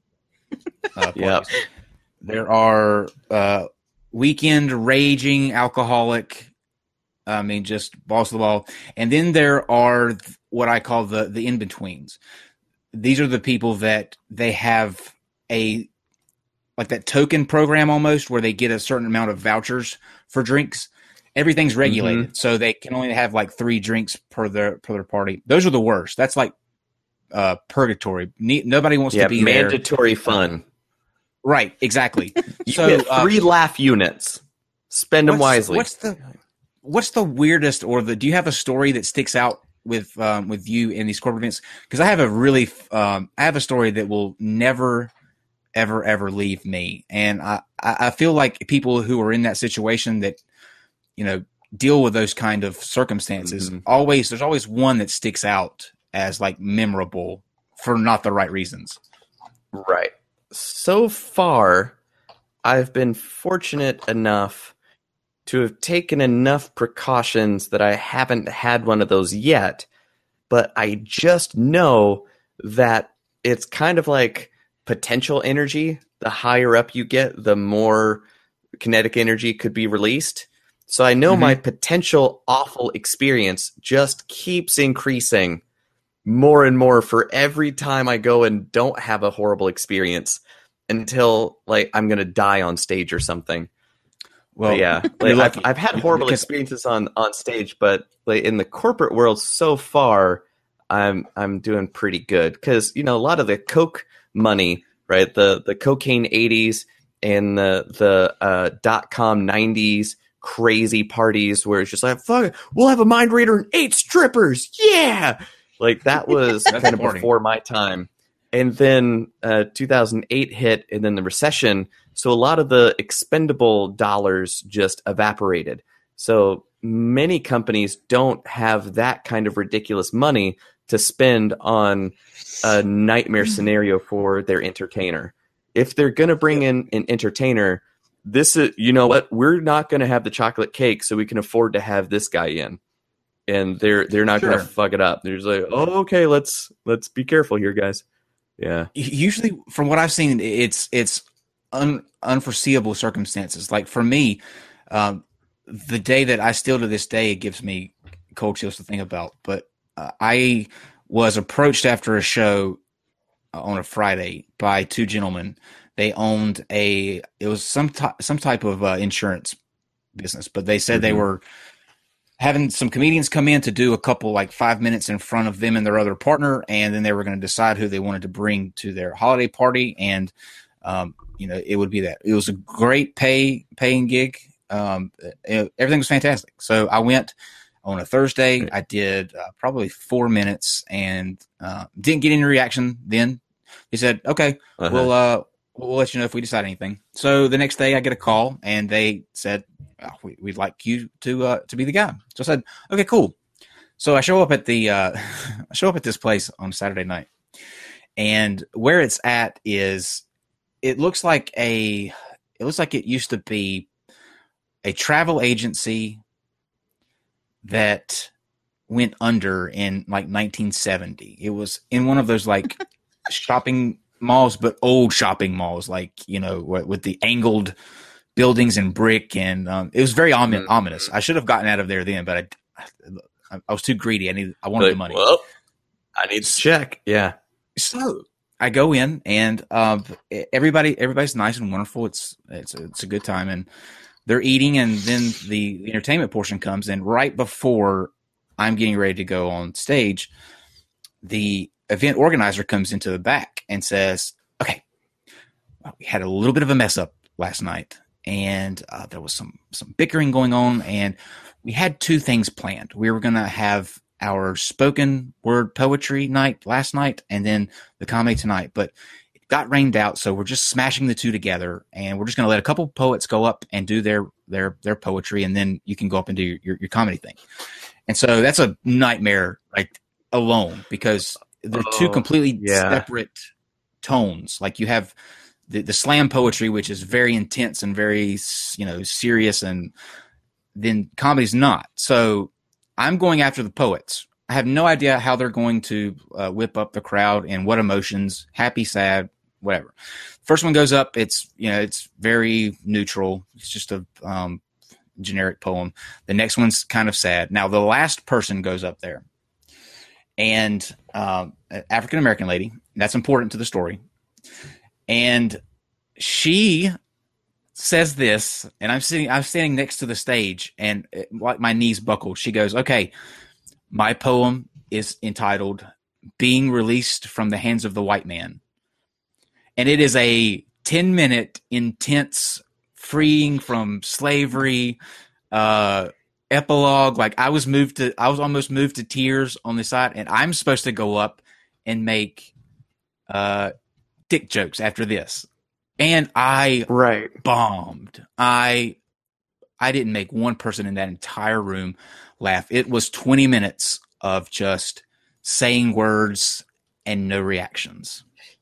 uh, parties. Yep. There are uh, weekend raging alcoholic. I mean, just balls to the wall. And then there are what I call the the in betweens. These are the people that they have a like that token program almost, where they get a certain amount of vouchers for drinks. Everything's regulated, so they can only have like three drinks per their per their party. Those are the worst. That's like uh, purgatory. Ne- nobody wants Yeah, to be there. mandatory fun. Right, exactly. You so get uh, three laugh units. Spend them what's- wisely. What's the what's the weirdest, or the do you have a story that sticks out with um, with you in these corporate events? Because I have a really um, I have a story that will never ever ever leave me, and I I feel like people who are in that situation that you know deal with those kind of circumstances Mhm. always there's always one that sticks out as like memorable for not the right reasons. Right. So far, I've been fortunate enough to have taken enough precautions that I haven't had one of those yet, but I just know that it's kind of like potential energy. The higher up you get, the more kinetic energy could be released. So I know Mhm. my potential awful experience just keeps increasing more and more for every time I go and don't have a horrible experience until like I'm going to die on stage or something. Well, But yeah, you're like, I've, lucky. I've had horrible Because- experiences on, on stage, but like in the corporate world so far, I'm I'm doing pretty good because you know a lot of the coke money, right? The the cocaine eighties and the the uh, dot com nineties crazy parties where it's just like fuck, it, we'll have a mind reader and eight strippers, yeah, like that was That's kind of party. before my time. And then uh, two thousand eight hit, and then the recession. So a lot of the expendable dollars just evaporated. So many companies don't have that kind of ridiculous money to spend on a nightmare scenario for their entertainer. If they're going to bring in an entertainer, this is, you know what, we're not going to have the chocolate cake, so we can afford to have this guy in. And they're they're not going Sure. to fuck it up. They're just like, oh, okay, let's let's be careful here, guys. Yeah. Usually, from what I've seen, it's it's un, unforeseeable circumstances. Like for me, um, the day that I still to this day, it gives me cold chills to think about. But uh, I was approached after a show on a Friday by two gentlemen. They owned a it was some ty- some type of uh, insurance business, but they said mm-hmm. they were having some comedians come in to do a couple like five minutes in front of them and their other partner, and then they were going to decide who they wanted to bring to their holiday party. And um, you know, it would be that. It was a great pay paying gig. Um, it, everything was fantastic. So I went on a Thursday. I did uh, probably four minutes and uh, didn't get any reaction. Then they said, "Okay, uh-huh. we'll uh, we'll let you know if we decide anything." So the next day, I get a call, and they said, oh, we, "We'd like you to uh, to be the guy." So I said, "Okay, cool." So I show up at the uh, I show up at this place on Saturday night, and where it's at is it looks like a it looks like it used to be a travel agency that went under in like nineteen seventy. It was in one of those like shopping malls, but old shopping malls, like, you know, with the angled buildings and brick. And um, it was very om- mm-hmm. ominous. I should have gotten out of there then, but I, I was too greedy. I needed, I wanted like, the money. Well, I need to check. Yeah. So I go in, and um, everybody, everybody's nice and wonderful. It's, it's, a, it's a good time. And they're eating, and then the, the entertainment portion comes in right before I'm getting ready to go on stage. The event organizer comes into the back and says, "Okay, well, we had a little bit of a mess up last night, and uh, there was some some bickering going on, and we had two things planned. We were going to have our spoken word poetry night last night, and then the comedy tonight, but it got rained out, so we're just smashing the two together, and we're just going to let a couple poets go up and do their their their poetry, and then you can go up and do your, your, your comedy thing." And so that's a nightmare, like, alone, because they're oh, two completely yeah. separate tones. Like, you have the, the slam poetry, which is very intense and very, you know, serious, and then comedy's not. So I'm going after the poets. I have no idea how they're going to uh, whip up the crowd and what emotions, happy, sad, whatever. First one goes up. It's, you know, it's very neutral. It's just a um, generic poem. The next one's kind of sad. Now, the last person goes up there, and um, an African-American lady. That's important to the story. And she says this, and I'm sitting, I'm standing next to the stage, and it, like my knees buckled. She goes, "Okay, my poem is entitled Being Released from the Hands of the White Man." And it is a ten minute intense freeing from slavery uh, epilogue. Like, I was moved to, I was almost moved to tears on the side, and I'm supposed to go up and make uh, dick jokes after this. And I right. bombed. I, I didn't make one person in that entire room laugh. It was twenty minutes of just saying words and no reactions.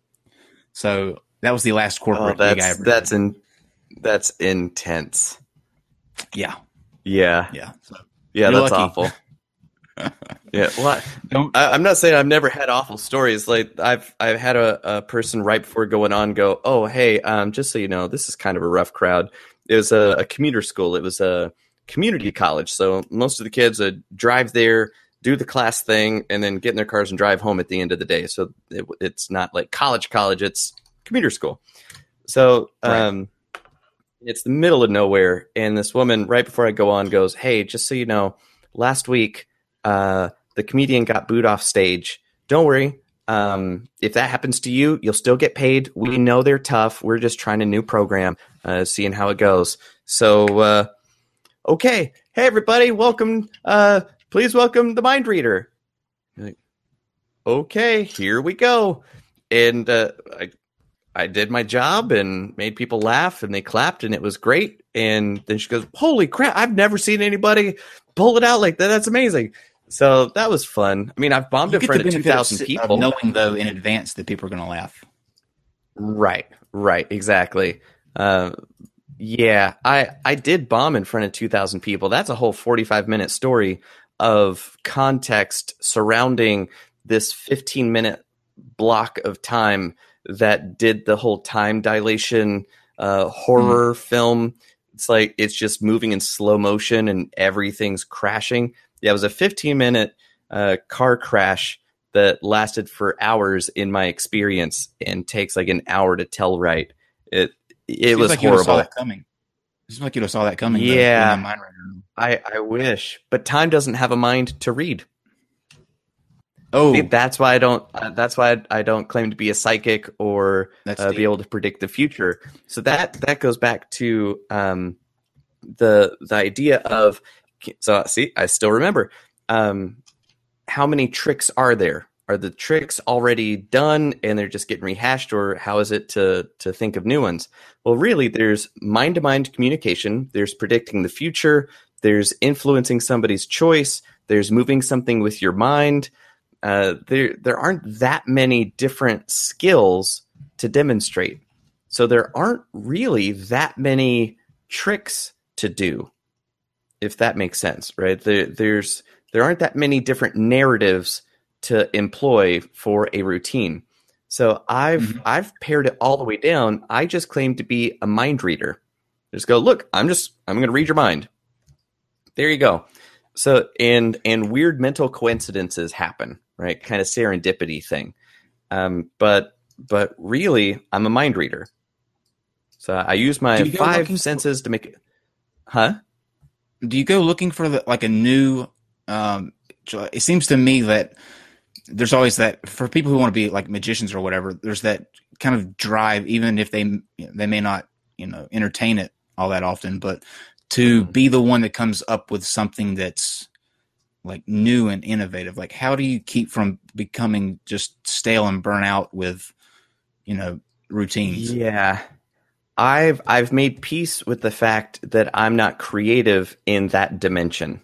So that was the last corporate oh, that's, gig I ever that's did. In, that's intense. Yeah. Yeah. Yeah. So yeah, that's lucky. awful. Yeah. Well, I, I'm not saying I've never had awful stories. Like, I've I've had a, a person right before going on go, "Oh, hey, um, just so you know, this is kind of a rough crowd." It was a, a commuter school. It was a community college. So most of the kids would drive there, do the class thing, and then get in their cars and drive home at the end of the day. So it, it's not like college college, it's commuter school. So um, right. It's the middle of nowhere. And this woman, right before I go on, goes, "Hey, just so you know, last week uh, the comedian got booed off stage. Don't worry. Um, if that happens to you, you'll still get paid. We know they're tough. We're just trying a new program, uh, seeing how it goes." So, uh, okay. Hey, everybody. Welcome. Uh, please welcome the mind reader. Like, okay, here we go. And uh, I, I did my job and made people laugh, and they clapped, and it was great. And then she goes, "Holy crap, I've never seen anybody pull it out like that. That's amazing." So that was fun. I mean, I've bombed in front of two thousand people. Knowing, though, in advance that people are going to laugh. Right, right, exactly. Uh, yeah, I, I did bomb in front of two thousand people. That's a whole forty-five minute story of context surrounding this fifteen minute block of time that did the whole time dilation uh, horror mm. film. It's like it's just moving in slow motion and everything's crashing. Yeah, it was a fifteen minute uh, car crash that lasted for hours in my experience and takes like an hour to tell right. It it Seems was like horrible. You saw that coming. It seems like you saw that coming. Yeah, though, mind right now. I, I wish, but time doesn't have a mind to read. Oh, that's why I don't. Uh, that's why I, I don't claim to be a psychic or uh, be able to predict the future. So that that goes back to um, the the idea of. So see, I still remember. Um, how many tricks are there? Are the tricks already done and they're just getting rehashed, or how is it to to think of new ones? Well, really, there's mind to mind communication. There's predicting the future. There's influencing somebody's choice. There's moving something with your mind. Uh, there, there aren't that many different skills to demonstrate. So there aren't really that many tricks to do, if that makes sense, right? There, there's, there aren't that many different narratives to employ for a routine. So I've, mm-hmm. I've pared it all the way down. I just claim to be a mind reader. Just go, look, I'm just, I'm going to read your mind. There you go. So, and, and weird mental coincidences happen. Right, kind of serendipity thing, um, but but really, I'm a mind reader. So I use my five senses for, to make it. Huh? Do you go looking for the, like a new? Um, it seems to me that there's always that for people who want to be like magicians or whatever. There's that kind of drive, even if they they may not you know entertain it all that often, but to mm-hmm. be the one that comes up with something that's like new and innovative. Like, how do you keep from becoming just stale and burn out with, you know, routines? Yeah. I've, I've made peace with the fact that I'm not creative in that dimension.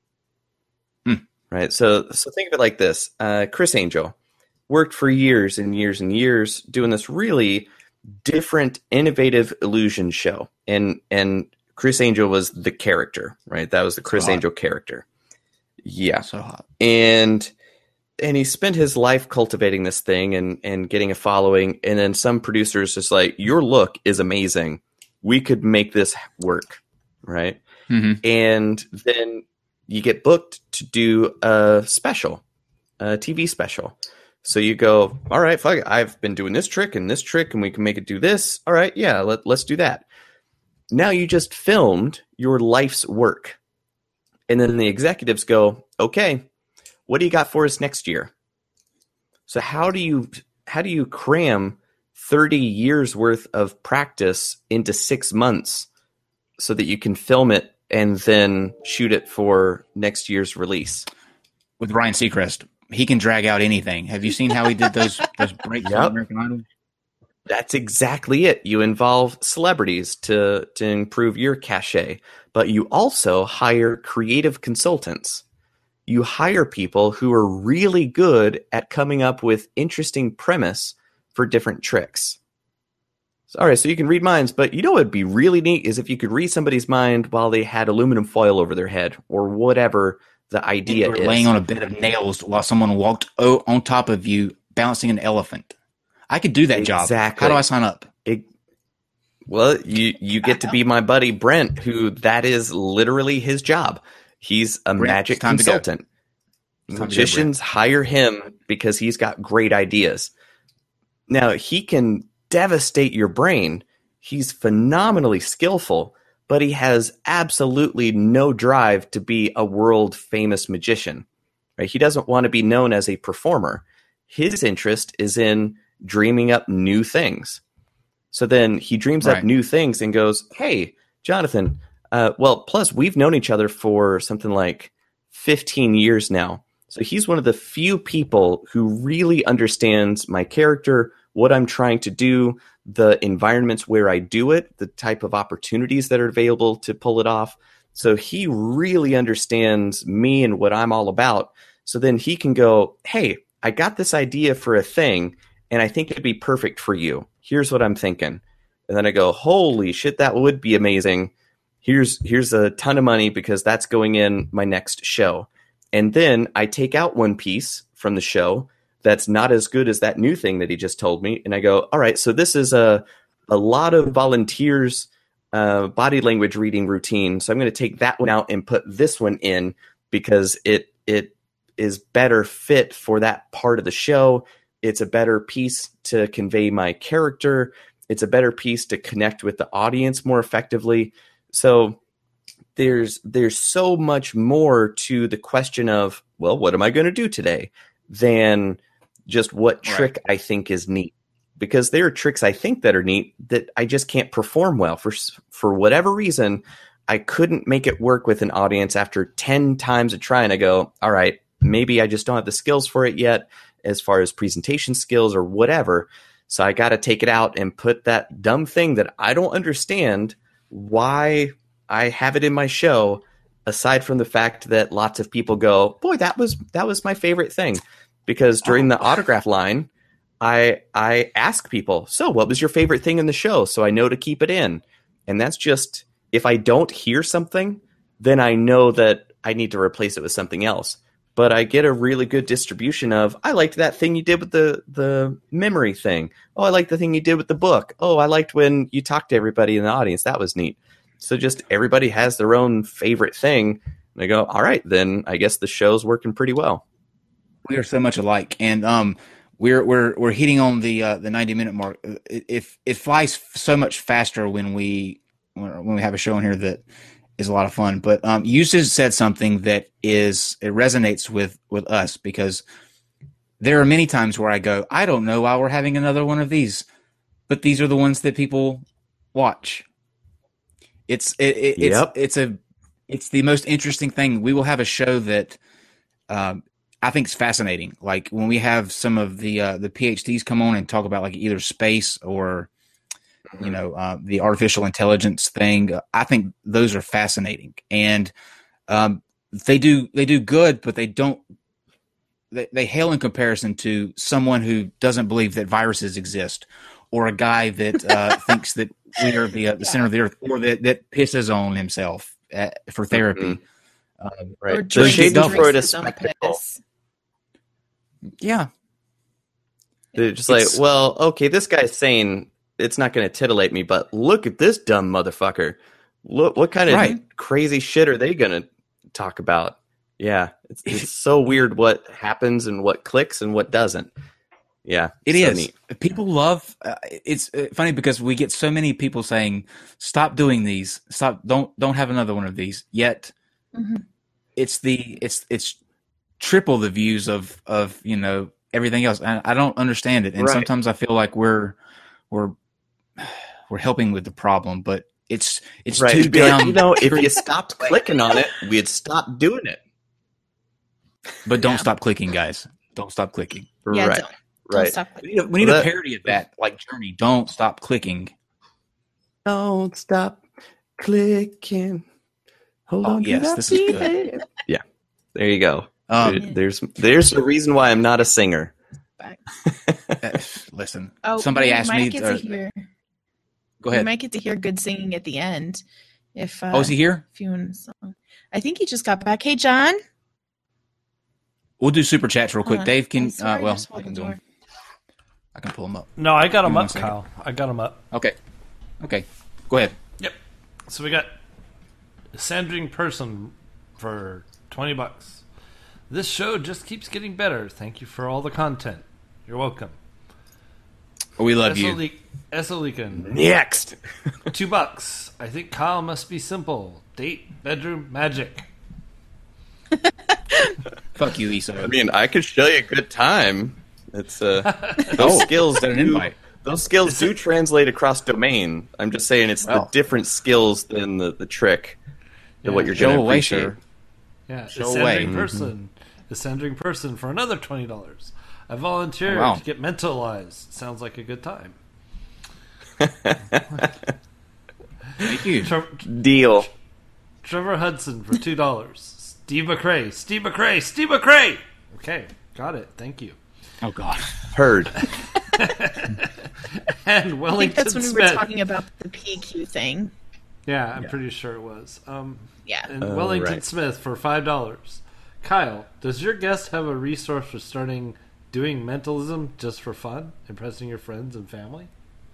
Hmm. Right. So, so think of it like this. Uh, Criss Angel worked for years and years and years doing this really different, innovative illusion show. And, and Criss Angel was the character, right? That was the Criss Angel character. Yeah. So hot. And and he spent his life cultivating this thing and, and getting a following. And then some producers just like, your look is amazing. We could make this work. Right. Mm-hmm. And then you get booked to do a special, a T V special. So you go, all right, fuck it. I've been doing this trick and this trick and we can make it do this. All right. Yeah. Let, let's do that. Now you just filmed your life's work. And then the executives go, okay, what do you got for us next year? So how do you how do you cram thirty years worth of practice into six months so that you can film it and then shoot it for next year's release? With Ryan Seacrest, he can drag out anything. Have you seen how he did those those breaks yep. on American Idol? That's exactly it. You involve celebrities to, to improve your cachet, but you also hire creative consultants. You hire people who are really good at coming up with interesting premise for different tricks. So, all right, so you can read minds, but you know what would be really neat is if you could read somebody's mind while they had aluminum foil over their head or whatever the idea or is. Laying on a bed of nails while someone walked o- on top of you, bouncing an elephant. I could do that exactly. job. How do I sign up? It, well, you, you get to be my buddy Brent, who that is literally his job. He's a Brent, magic consultant. Magicians go, hire him because he's got great ideas. Now, he can devastate your brain. He's phenomenally skillful, but he has absolutely no drive to be a world famous magician. Right? He doesn't want to be known as a performer. His interest is in dreaming up new things. So then he dreams right. up new things and goes, hey, Jonathan, uh, well, plus we've known each other for something like fifteen years now. So he's one of the few people who really understands my character, what I'm trying to do, the environments where I do it, the type of opportunities that are available to pull it off. So he really understands me and what I'm all about. So then he can go, hey, I got this idea for a thing, and I think it'd be perfect for you. Here's what I'm thinking. And then I go, holy shit, that would be amazing. Here's here's a ton of money because that's going in my next show. And then I take out one piece from the show that's not as good as that new thing that he just told me. And I go, all right, so this is a, a lot of volunteers' uh, body language reading routine. So I'm going to take that one out and put this one in because it it is better fit for that part of the show. It's a better piece to convey my character. It's a better piece to connect with the audience more effectively. So there's there's so much more to the question of, well, what am I going to do today than just what trick right. I think is neat. Because there are tricks I think that are neat that I just can't perform well. For for whatever reason, I couldn't make it work with an audience after ten times of trying. I go, all right, maybe I just don't have the skills for it yet as far as presentation skills or whatever. So I got to take it out and put that dumb thing that I don't understand why I have it in my show, aside from the fact that lots of people go, boy, that was that was my favorite thing. Because during the autograph line, I I ask people, so what was your favorite thing in the show? So I know to keep it in. And that's just, if I don't hear something, then I know that I need to replace it with something else. But I get a really good distribution of, I liked that thing you did with the, the memory thing. Oh, I liked the thing you did with the book. Oh, I liked when you talked to everybody in the audience. That was neat. So just everybody has their own favorite thing. And I go, all right, then I guess the show's working pretty well. We are so much alike, and um, we're we're we're hitting on the uh, the ninety minute mark. It, it it flies so much faster when we when we have a show in here that is a lot of fun. But um, you just said something that is it resonates with with us because there are many times where I go, I don't know why we're having another one of these, but these are the ones that people watch. It's it, it yep. it's it's a it's the most interesting thing. We will have a show that. Um, I think it's fascinating. Like when we have some of the uh, the PhDs come on and talk about like either space or, you know, uh, the artificial intelligence thing. I think those are fascinating, and um, they do they do good, but they don't. They, they hail in comparison to someone who doesn't believe that viruses exist, or a guy that uh, thinks that we are the uh, the center of the earth, or that that pisses on himself at, for therapy. Mm-hmm. Um, right. Or The Schadenfreude his own spectacle. piss. Yeah. They're just It's- like, well, okay, this guy's saying it's not going to titillate me, but look at this dumb motherfucker. Look, what kind of Right. crazy shit are they going to talk about? Yeah, it's, it's so weird what happens and what clicks and what doesn't. Yeah, It so is. neat. People love. Uh, it's uh, funny because we get so many people saying, "Stop doing these. Stop. Don't don't have another one of these." Yet, Mhm. it's the it's it's triple the views of of you know everything else. And I don't understand it. And Right. sometimes I feel like we're we're we're helping with the problem, but it's it's Right. too It'd be like, damn. you know, if you stopped clicking on it, we'd stop doing it. But don't stop clicking, guys. Don't stop clicking. Yeah, right. don't, don't right. stop. We need a, we need Well, a that- parody of that, like Journey. Don't stop clicking. Don't stop clicking. Hold Oh, on. to yes, that this is good. beat. Yeah. There you go. Um, There- there's there's the reason why I'm not a singer. uh, listen, Oh, somebody we asked might me. Get uh, to hear, go we ahead. might get to hear good singing at the end. If uh, Oh, is he here? if you want a song. I think he just got back. Hey, John. We'll do super chats real quick. Hold on. Dave can. I swear Uh, I well, just I walked can the do door. him. I can pull him up. No, I got Give him me one up, second. Kyle. I got him up. Okay. Okay. Go ahead. Yep. So we got a Sandring person for twenty bucks. This show just keeps getting better. Thank you for all the content. You're welcome. We love you. Esolican, Next. two bucks. I think Kyle must be simple. Date, bedroom, magic. Fuck you, I Issa. mean, I could show you a good time. It's uh, those skills. Is that an do- invite? Those skills do translate across domain. I'm just saying it's Well. the different skills than the, the trick. Than Yeah. what you're Show going to away, appreciate. sir. Yeah, Show a away. Sandring person. A Sandring person for another twenty dollars. I volunteered Oh, wow. to get mentalized. Sounds like a good time. Thank you. Tre- Deal. Trevor Hudson for two dollars. Steve McRae. Steve McRae. Steve McRae. Okay, got it. Thank you. Oh God. Heard. And I Wellington think that's when we Smith. were talking about the P Q thing. Yeah, I'm pretty sure it was. Um, Yeah. and Oh, Wellington right. Smith for five dollars. Kyle, does your guest have a resource for starting doing mentalism just for fun, impressing your friends and family?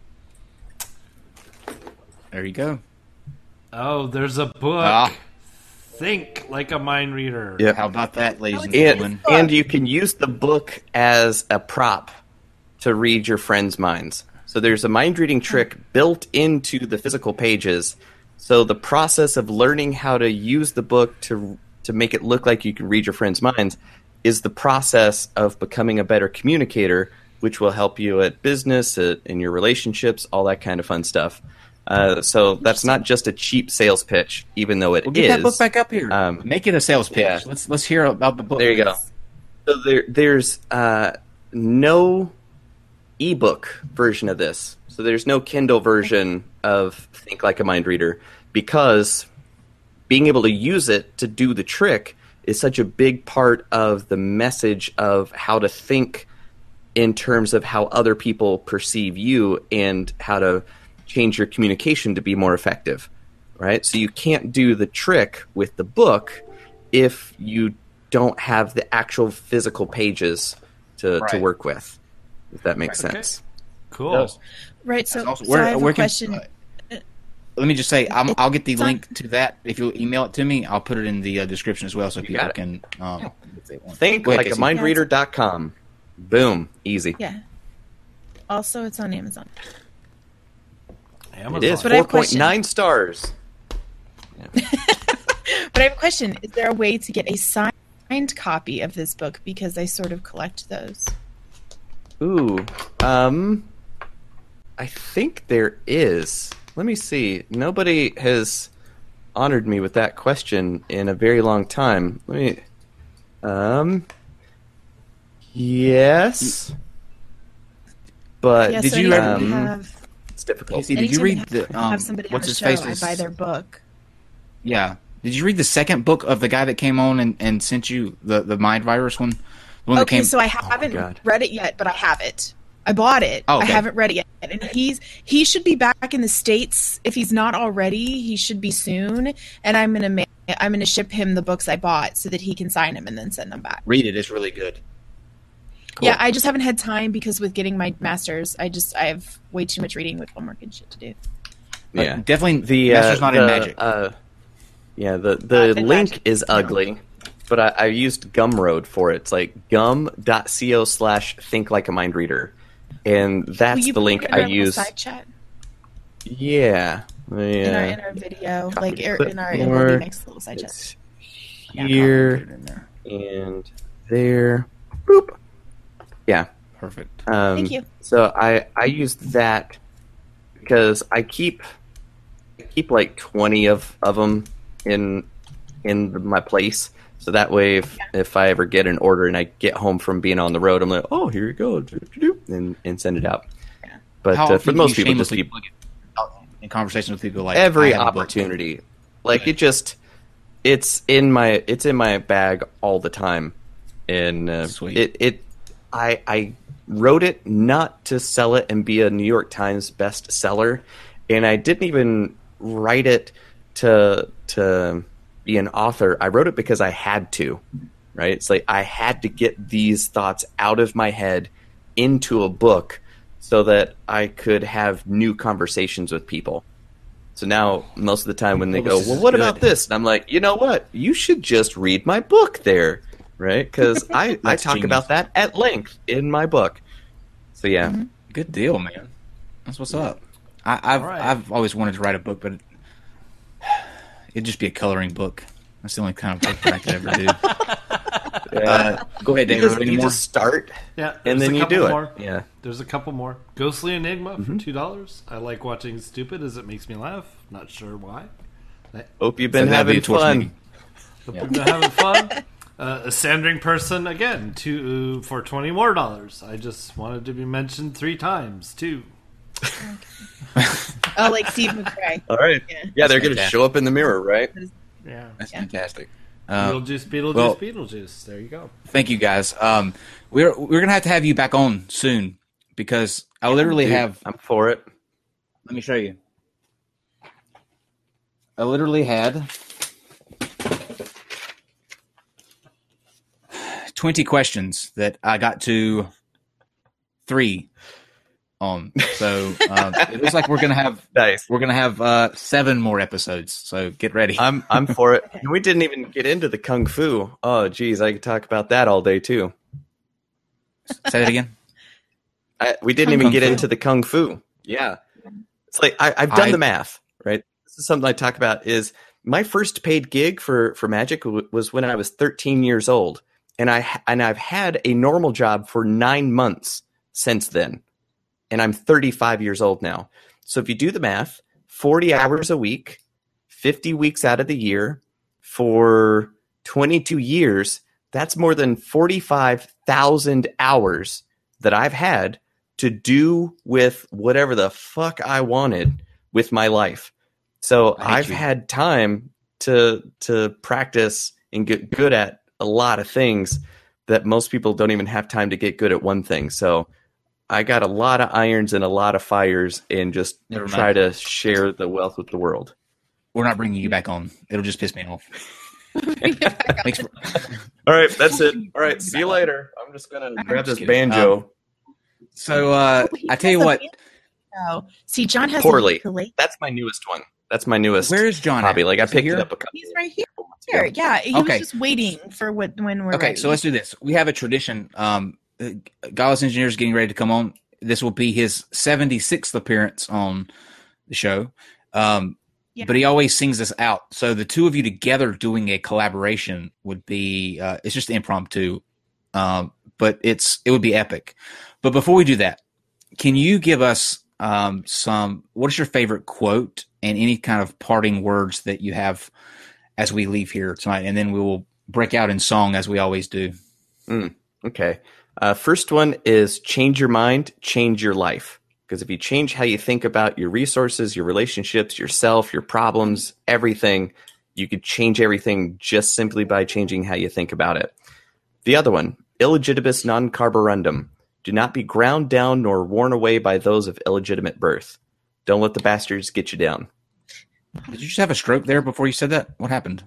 There you go. Oh, there's a book. Ah. Think like a mind reader. Yep. How about that, ladies and And, gentlemen? and you can use the book as a prop to read your friends' minds. So there's a mind reading trick built into the physical pages. So the process of learning how to use the book to to make it look like you can read your friends' minds is the process of becoming a better communicator, which will help you at business, at, in your relationships, all that kind of fun stuff. Uh, so that's not just a cheap sales pitch, even though it Well, is. get that book back up here. Um, Make it a sales pitch. yeah. Let's let's hear about the book. There you go. So there, there's uh, no ebook version of this. So there's no Kindle version of Think Like a Mind Reader because being able to use it to do the trick is such a big part of the message of how to think in terms of how other people perceive you and how to change your communication to be more effective, right? So you can't do the trick with the book if you don't have the actual physical pages to, to Right. work with, if that makes Okay. sense. Cool. Right. So, Also, so where- I have where a can- question. uh, Let me just say, I'm, I'll get the It's on- link to that. If you'll email it to me, I'll put it in the uh, description as well so people got it. can. Um, if they want. Think Go ahead, like a Casey. mind reader dot com. Boom. Easy. Yeah. Also, it's on Amazon. Amazon. It is But I have a four point nine stars. But I have a question. Is there a way to get a signed copy of this book? Because I sort of collect those. Ooh. Um I think there is. Let me see. Nobody has honored me with that question in a very long time. Let me um Yes. But Yeah, did so you anytime ever- we um, have, it's difficult. Casey, did you anytime read we the um, have somebody on what's the his show, face? I buy their book. Yeah. Did you read the second book of the guy that came on and, and sent you the, the mind virus one? The one that Okay, came. so I Oh my haven't God. read it yet, but I have it. I bought it. Oh, I okay. haven't read it yet, and he's he should be back in the States if he's not already. He should be soon, and I'm gonna ma- I'm gonna ship him the books I bought so that he can sign them and then send them back. Read it. It's really good. Cool. Yeah, I just haven't had time because with getting my masters, I just I have way too much reading with homework and shit to do. But Yeah. definitely. The Master's uh, not the, in magic. Uh, yeah, the the Not in link Magic, is no. ugly, but I, I used Gumroad for it. It's like gum.co slash think like a mind reader. And that's Will you the put link it in I our little use. Side chat Yeah. in our Yeah. in our video, Copy like er, in our in clipboard. the next little side chat. It's Yeah, copy here it in there. and there. Boop. Yeah. Perfect. Um, Thank you. So I I used that because I keep I keep like twenty of of them in in my place. So that way, if, if I ever get an order and I get home from being on the road, I'm like, oh, here you go, and and send it out. But How uh, often for do most you people, just shamelessly keep plug it out in conversations with people like every I have a book. opportunity. Like it just, it's in my it's in my bag all the time, and uh, Sweet. it it I I wrote it not to sell it and be a New York Times bestseller, and I didn't even write it to to be an author. I wrote it because I had to. Right? It's like I had to get these thoughts out of my head into a book so that I could have new conversations with people. So now, most of the time when they Oh, go, this well, is what good. about this? And I'm like, you know what? You should just read my book there, right? Because I, I That's talk genius. about that at length in my book. So yeah, Mm-hmm. Good deal, man. That's what's up. I, I've All right. I've always wanted to write a book, but it, it'd just be a coloring book. That's the only kind of book that I could ever do. Uh, go ahead, you, David. just, Any you more? just start Yeah, and there's then a you couple do it. more. Yeah. There's a couple more. Ghostly Enigma Mm-hmm. for two dollars. I like watching stupid as it makes me laugh. Not sure why. Hope you've been So that'd be having a torch fun. meeting. Hope you've been having fun. Uh, a Sandring person again to for twenty more dollars. I just wanted to be mentioned three times too. Oh, like Steve McRae. All right. Yeah. Yeah, they're going to fantastic. show up in the mirror, right? Yeah. That's Yeah. fantastic. Uh, Beetlejuice, Beetlejuice, well- Beetlejuice. There you go. thank you, guys. Um, we're we're gonna have to have you back on soon because I literally Dude, have. I'm for it. Let me show you. I literally had twenty questions that I got to three on. So uh, it looks like we're gonna have Nice. we're gonna have uh, seven more episodes. So get ready. I'm I'm for it. And we didn't even get into the kung fu. Oh, geez, I could talk about that all day too. Say that again. I, we didn't Kung even get fu. into the kung fu. Yeah, it's like I, I've done I- the math. Right. This is something I talk about. Is my first paid gig for for Magic w- was when I was thirteen years old, and I ha- and I've had a normal job for nine months since then, and I'm thirty-five years old now. So if you do the math, forty hours a week, fifty weeks out of the year, for twenty-two years, that's more than forty-five thousand hours that I've had to do with whatever the fuck I wanted with my life. So I hate I've you. had time to to practice and get good at a lot of things that most people don't even have time to get good at one thing. So I got a lot of irons and a lot of fires and just Never mind. try to share the wealth with the world. We're not bringing you back on. It'll just piss me off. Thanks for, All right, that's it. All right, see you later. I'm just going to grab just this kidding. banjo. so uh, Oh, he I tell you has a what. banjo. See, John has Poorly. a ukulele. That's my newest one. That's my newest Where is John? hobby. at? Like I Is he picked here? it up a couple He's right here. months ago. Here, yeah, he Okay. was just waiting for what when we're Okay, ready. so let's do this. We have a tradition. Um, uh, Godless Engineer is getting ready to come on. This will be his seventy-sixth appearance on the show. Um, Yeah. But he always sings us out. So the two of you together doing a collaboration would be, uh, it's just impromptu, um, but it's it would be epic. But before we do that, can you give us um, some, what is your favorite quote and any kind of parting words that you have as we leave here tonight? And then we will break out in song as we always do. Okay. Uh, first one is change your mind, change your life. Because if you change how you think about your resources, your relationships, yourself, your problems, everything, you could change everything just simply by changing how you think about it. The other one, illegitimus non carborundum. Do not be ground down nor worn away by those of illegitimate birth. Don't let the bastards get you down. Did you just have a stroke there before you said that? What happened?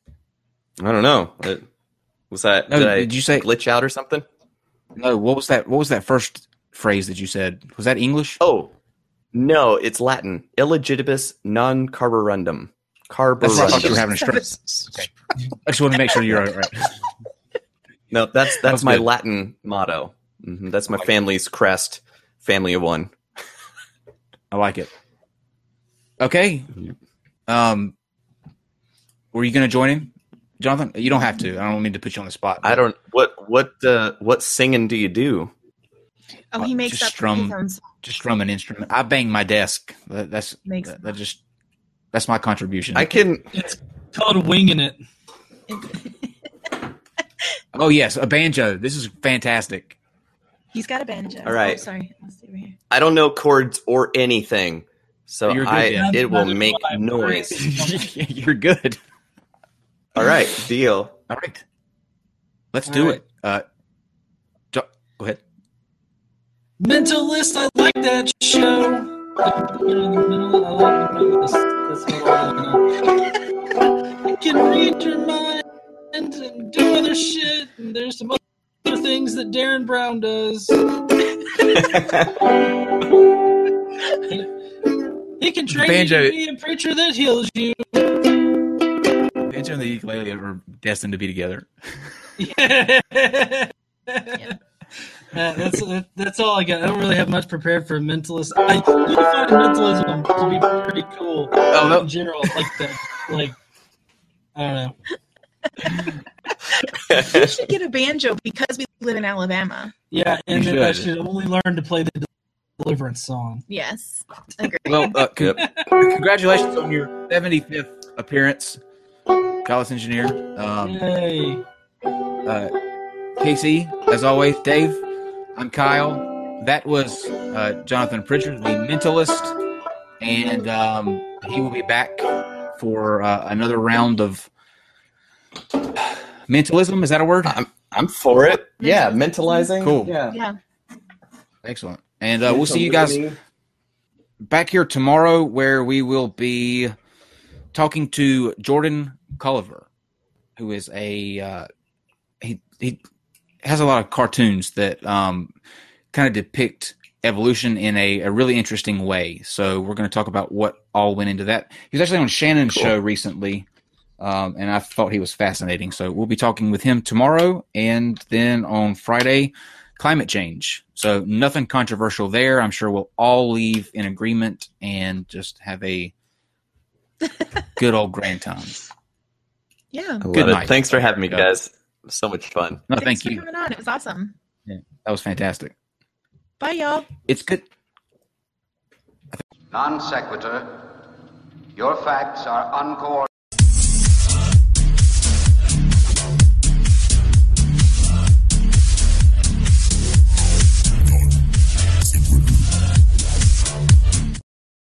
I don't know. It- was that No, did, I did you say- glitch out or something? No, what was that? What was that first phrase that you said? Was that English? Oh, no, it's Latin. Illegitimus non carborundum. That's I thought you were Carborundum. having a stroke. Okay. I just wanted to make sure you're all right. No, that's That that's was my good. Latin motto. hmm That's my family's crest. Family of one. I like it. Okay. Um, were you going to join him, Jonathan? You don't have to. I don't mean to put you on the spot. I don't. What what uh, what singing do you do? oh, he makes just up strum. his own song. Just strum an instrument. I bang my desk. That, that's Makes that, that just that's my contribution. I can. It's called winging it. Oh yes, a banjo. This is fantastic. He's got a banjo. All right. Oh, sorry. Let's see over here. I don't know chords or anything, so You're good, I Dan. it will Neither do make I. noise. You're good. All right, deal. All right. Let's All do right. it. Uh, Jo- go ahead. Mentalist, I like that show. You know, the mental, I like the mentalist. That's what I know. You can read your mind and do other shit. And there's some other things that Darren Brown does. He can train Banjo- you to be a preacher that heals you. Banjo and the ukulele are destined to be together. Yeah. Uh, that's that, that's all I got. I don't really have much prepared for a mentalist. I do find mentalism to be pretty cool Oh, no. in general. Like that, like I don't know. You should get a banjo because we live in Alabama. Yeah, and You then I should. should only learn to play the Deliverance song. Yes. Agree. Well, uh, con- congratulations on your seventy-fifth appearance, College Engineer. Um, Yay! uh, Casey, as always, Dave, I'm Kyle. That was uh, Jonathan Pritchard, the mentalist, and um, he will be back for uh, another round of mentalism. Is that a word? I'm I'm for it. Yeah, mentalizing. Cool. Yeah. Yeah. Excellent. And uh, we'll see you guys back here tomorrow, where we will be talking to Jordan Culliver, who is a uh, he he has a lot of cartoons that um, kind of depict evolution in a, a really interesting way. So we're going to talk about what all went into that. He was actually on Shannon's Cool. show recently, um, and I thought he was fascinating. So we'll be talking with him tomorrow, and then on Friday, climate change. So nothing controversial there. I'm sure we'll all leave in agreement and just have a good old grand time. Yeah. I love Good it. night. Thanks for having me, Yeah. guys. It was so much fun. No, Thanks thank for you. coming on. It was awesome. That was fantastic. Bye, y'all. It's good. Non sequitur. Your facts are uncoordinated.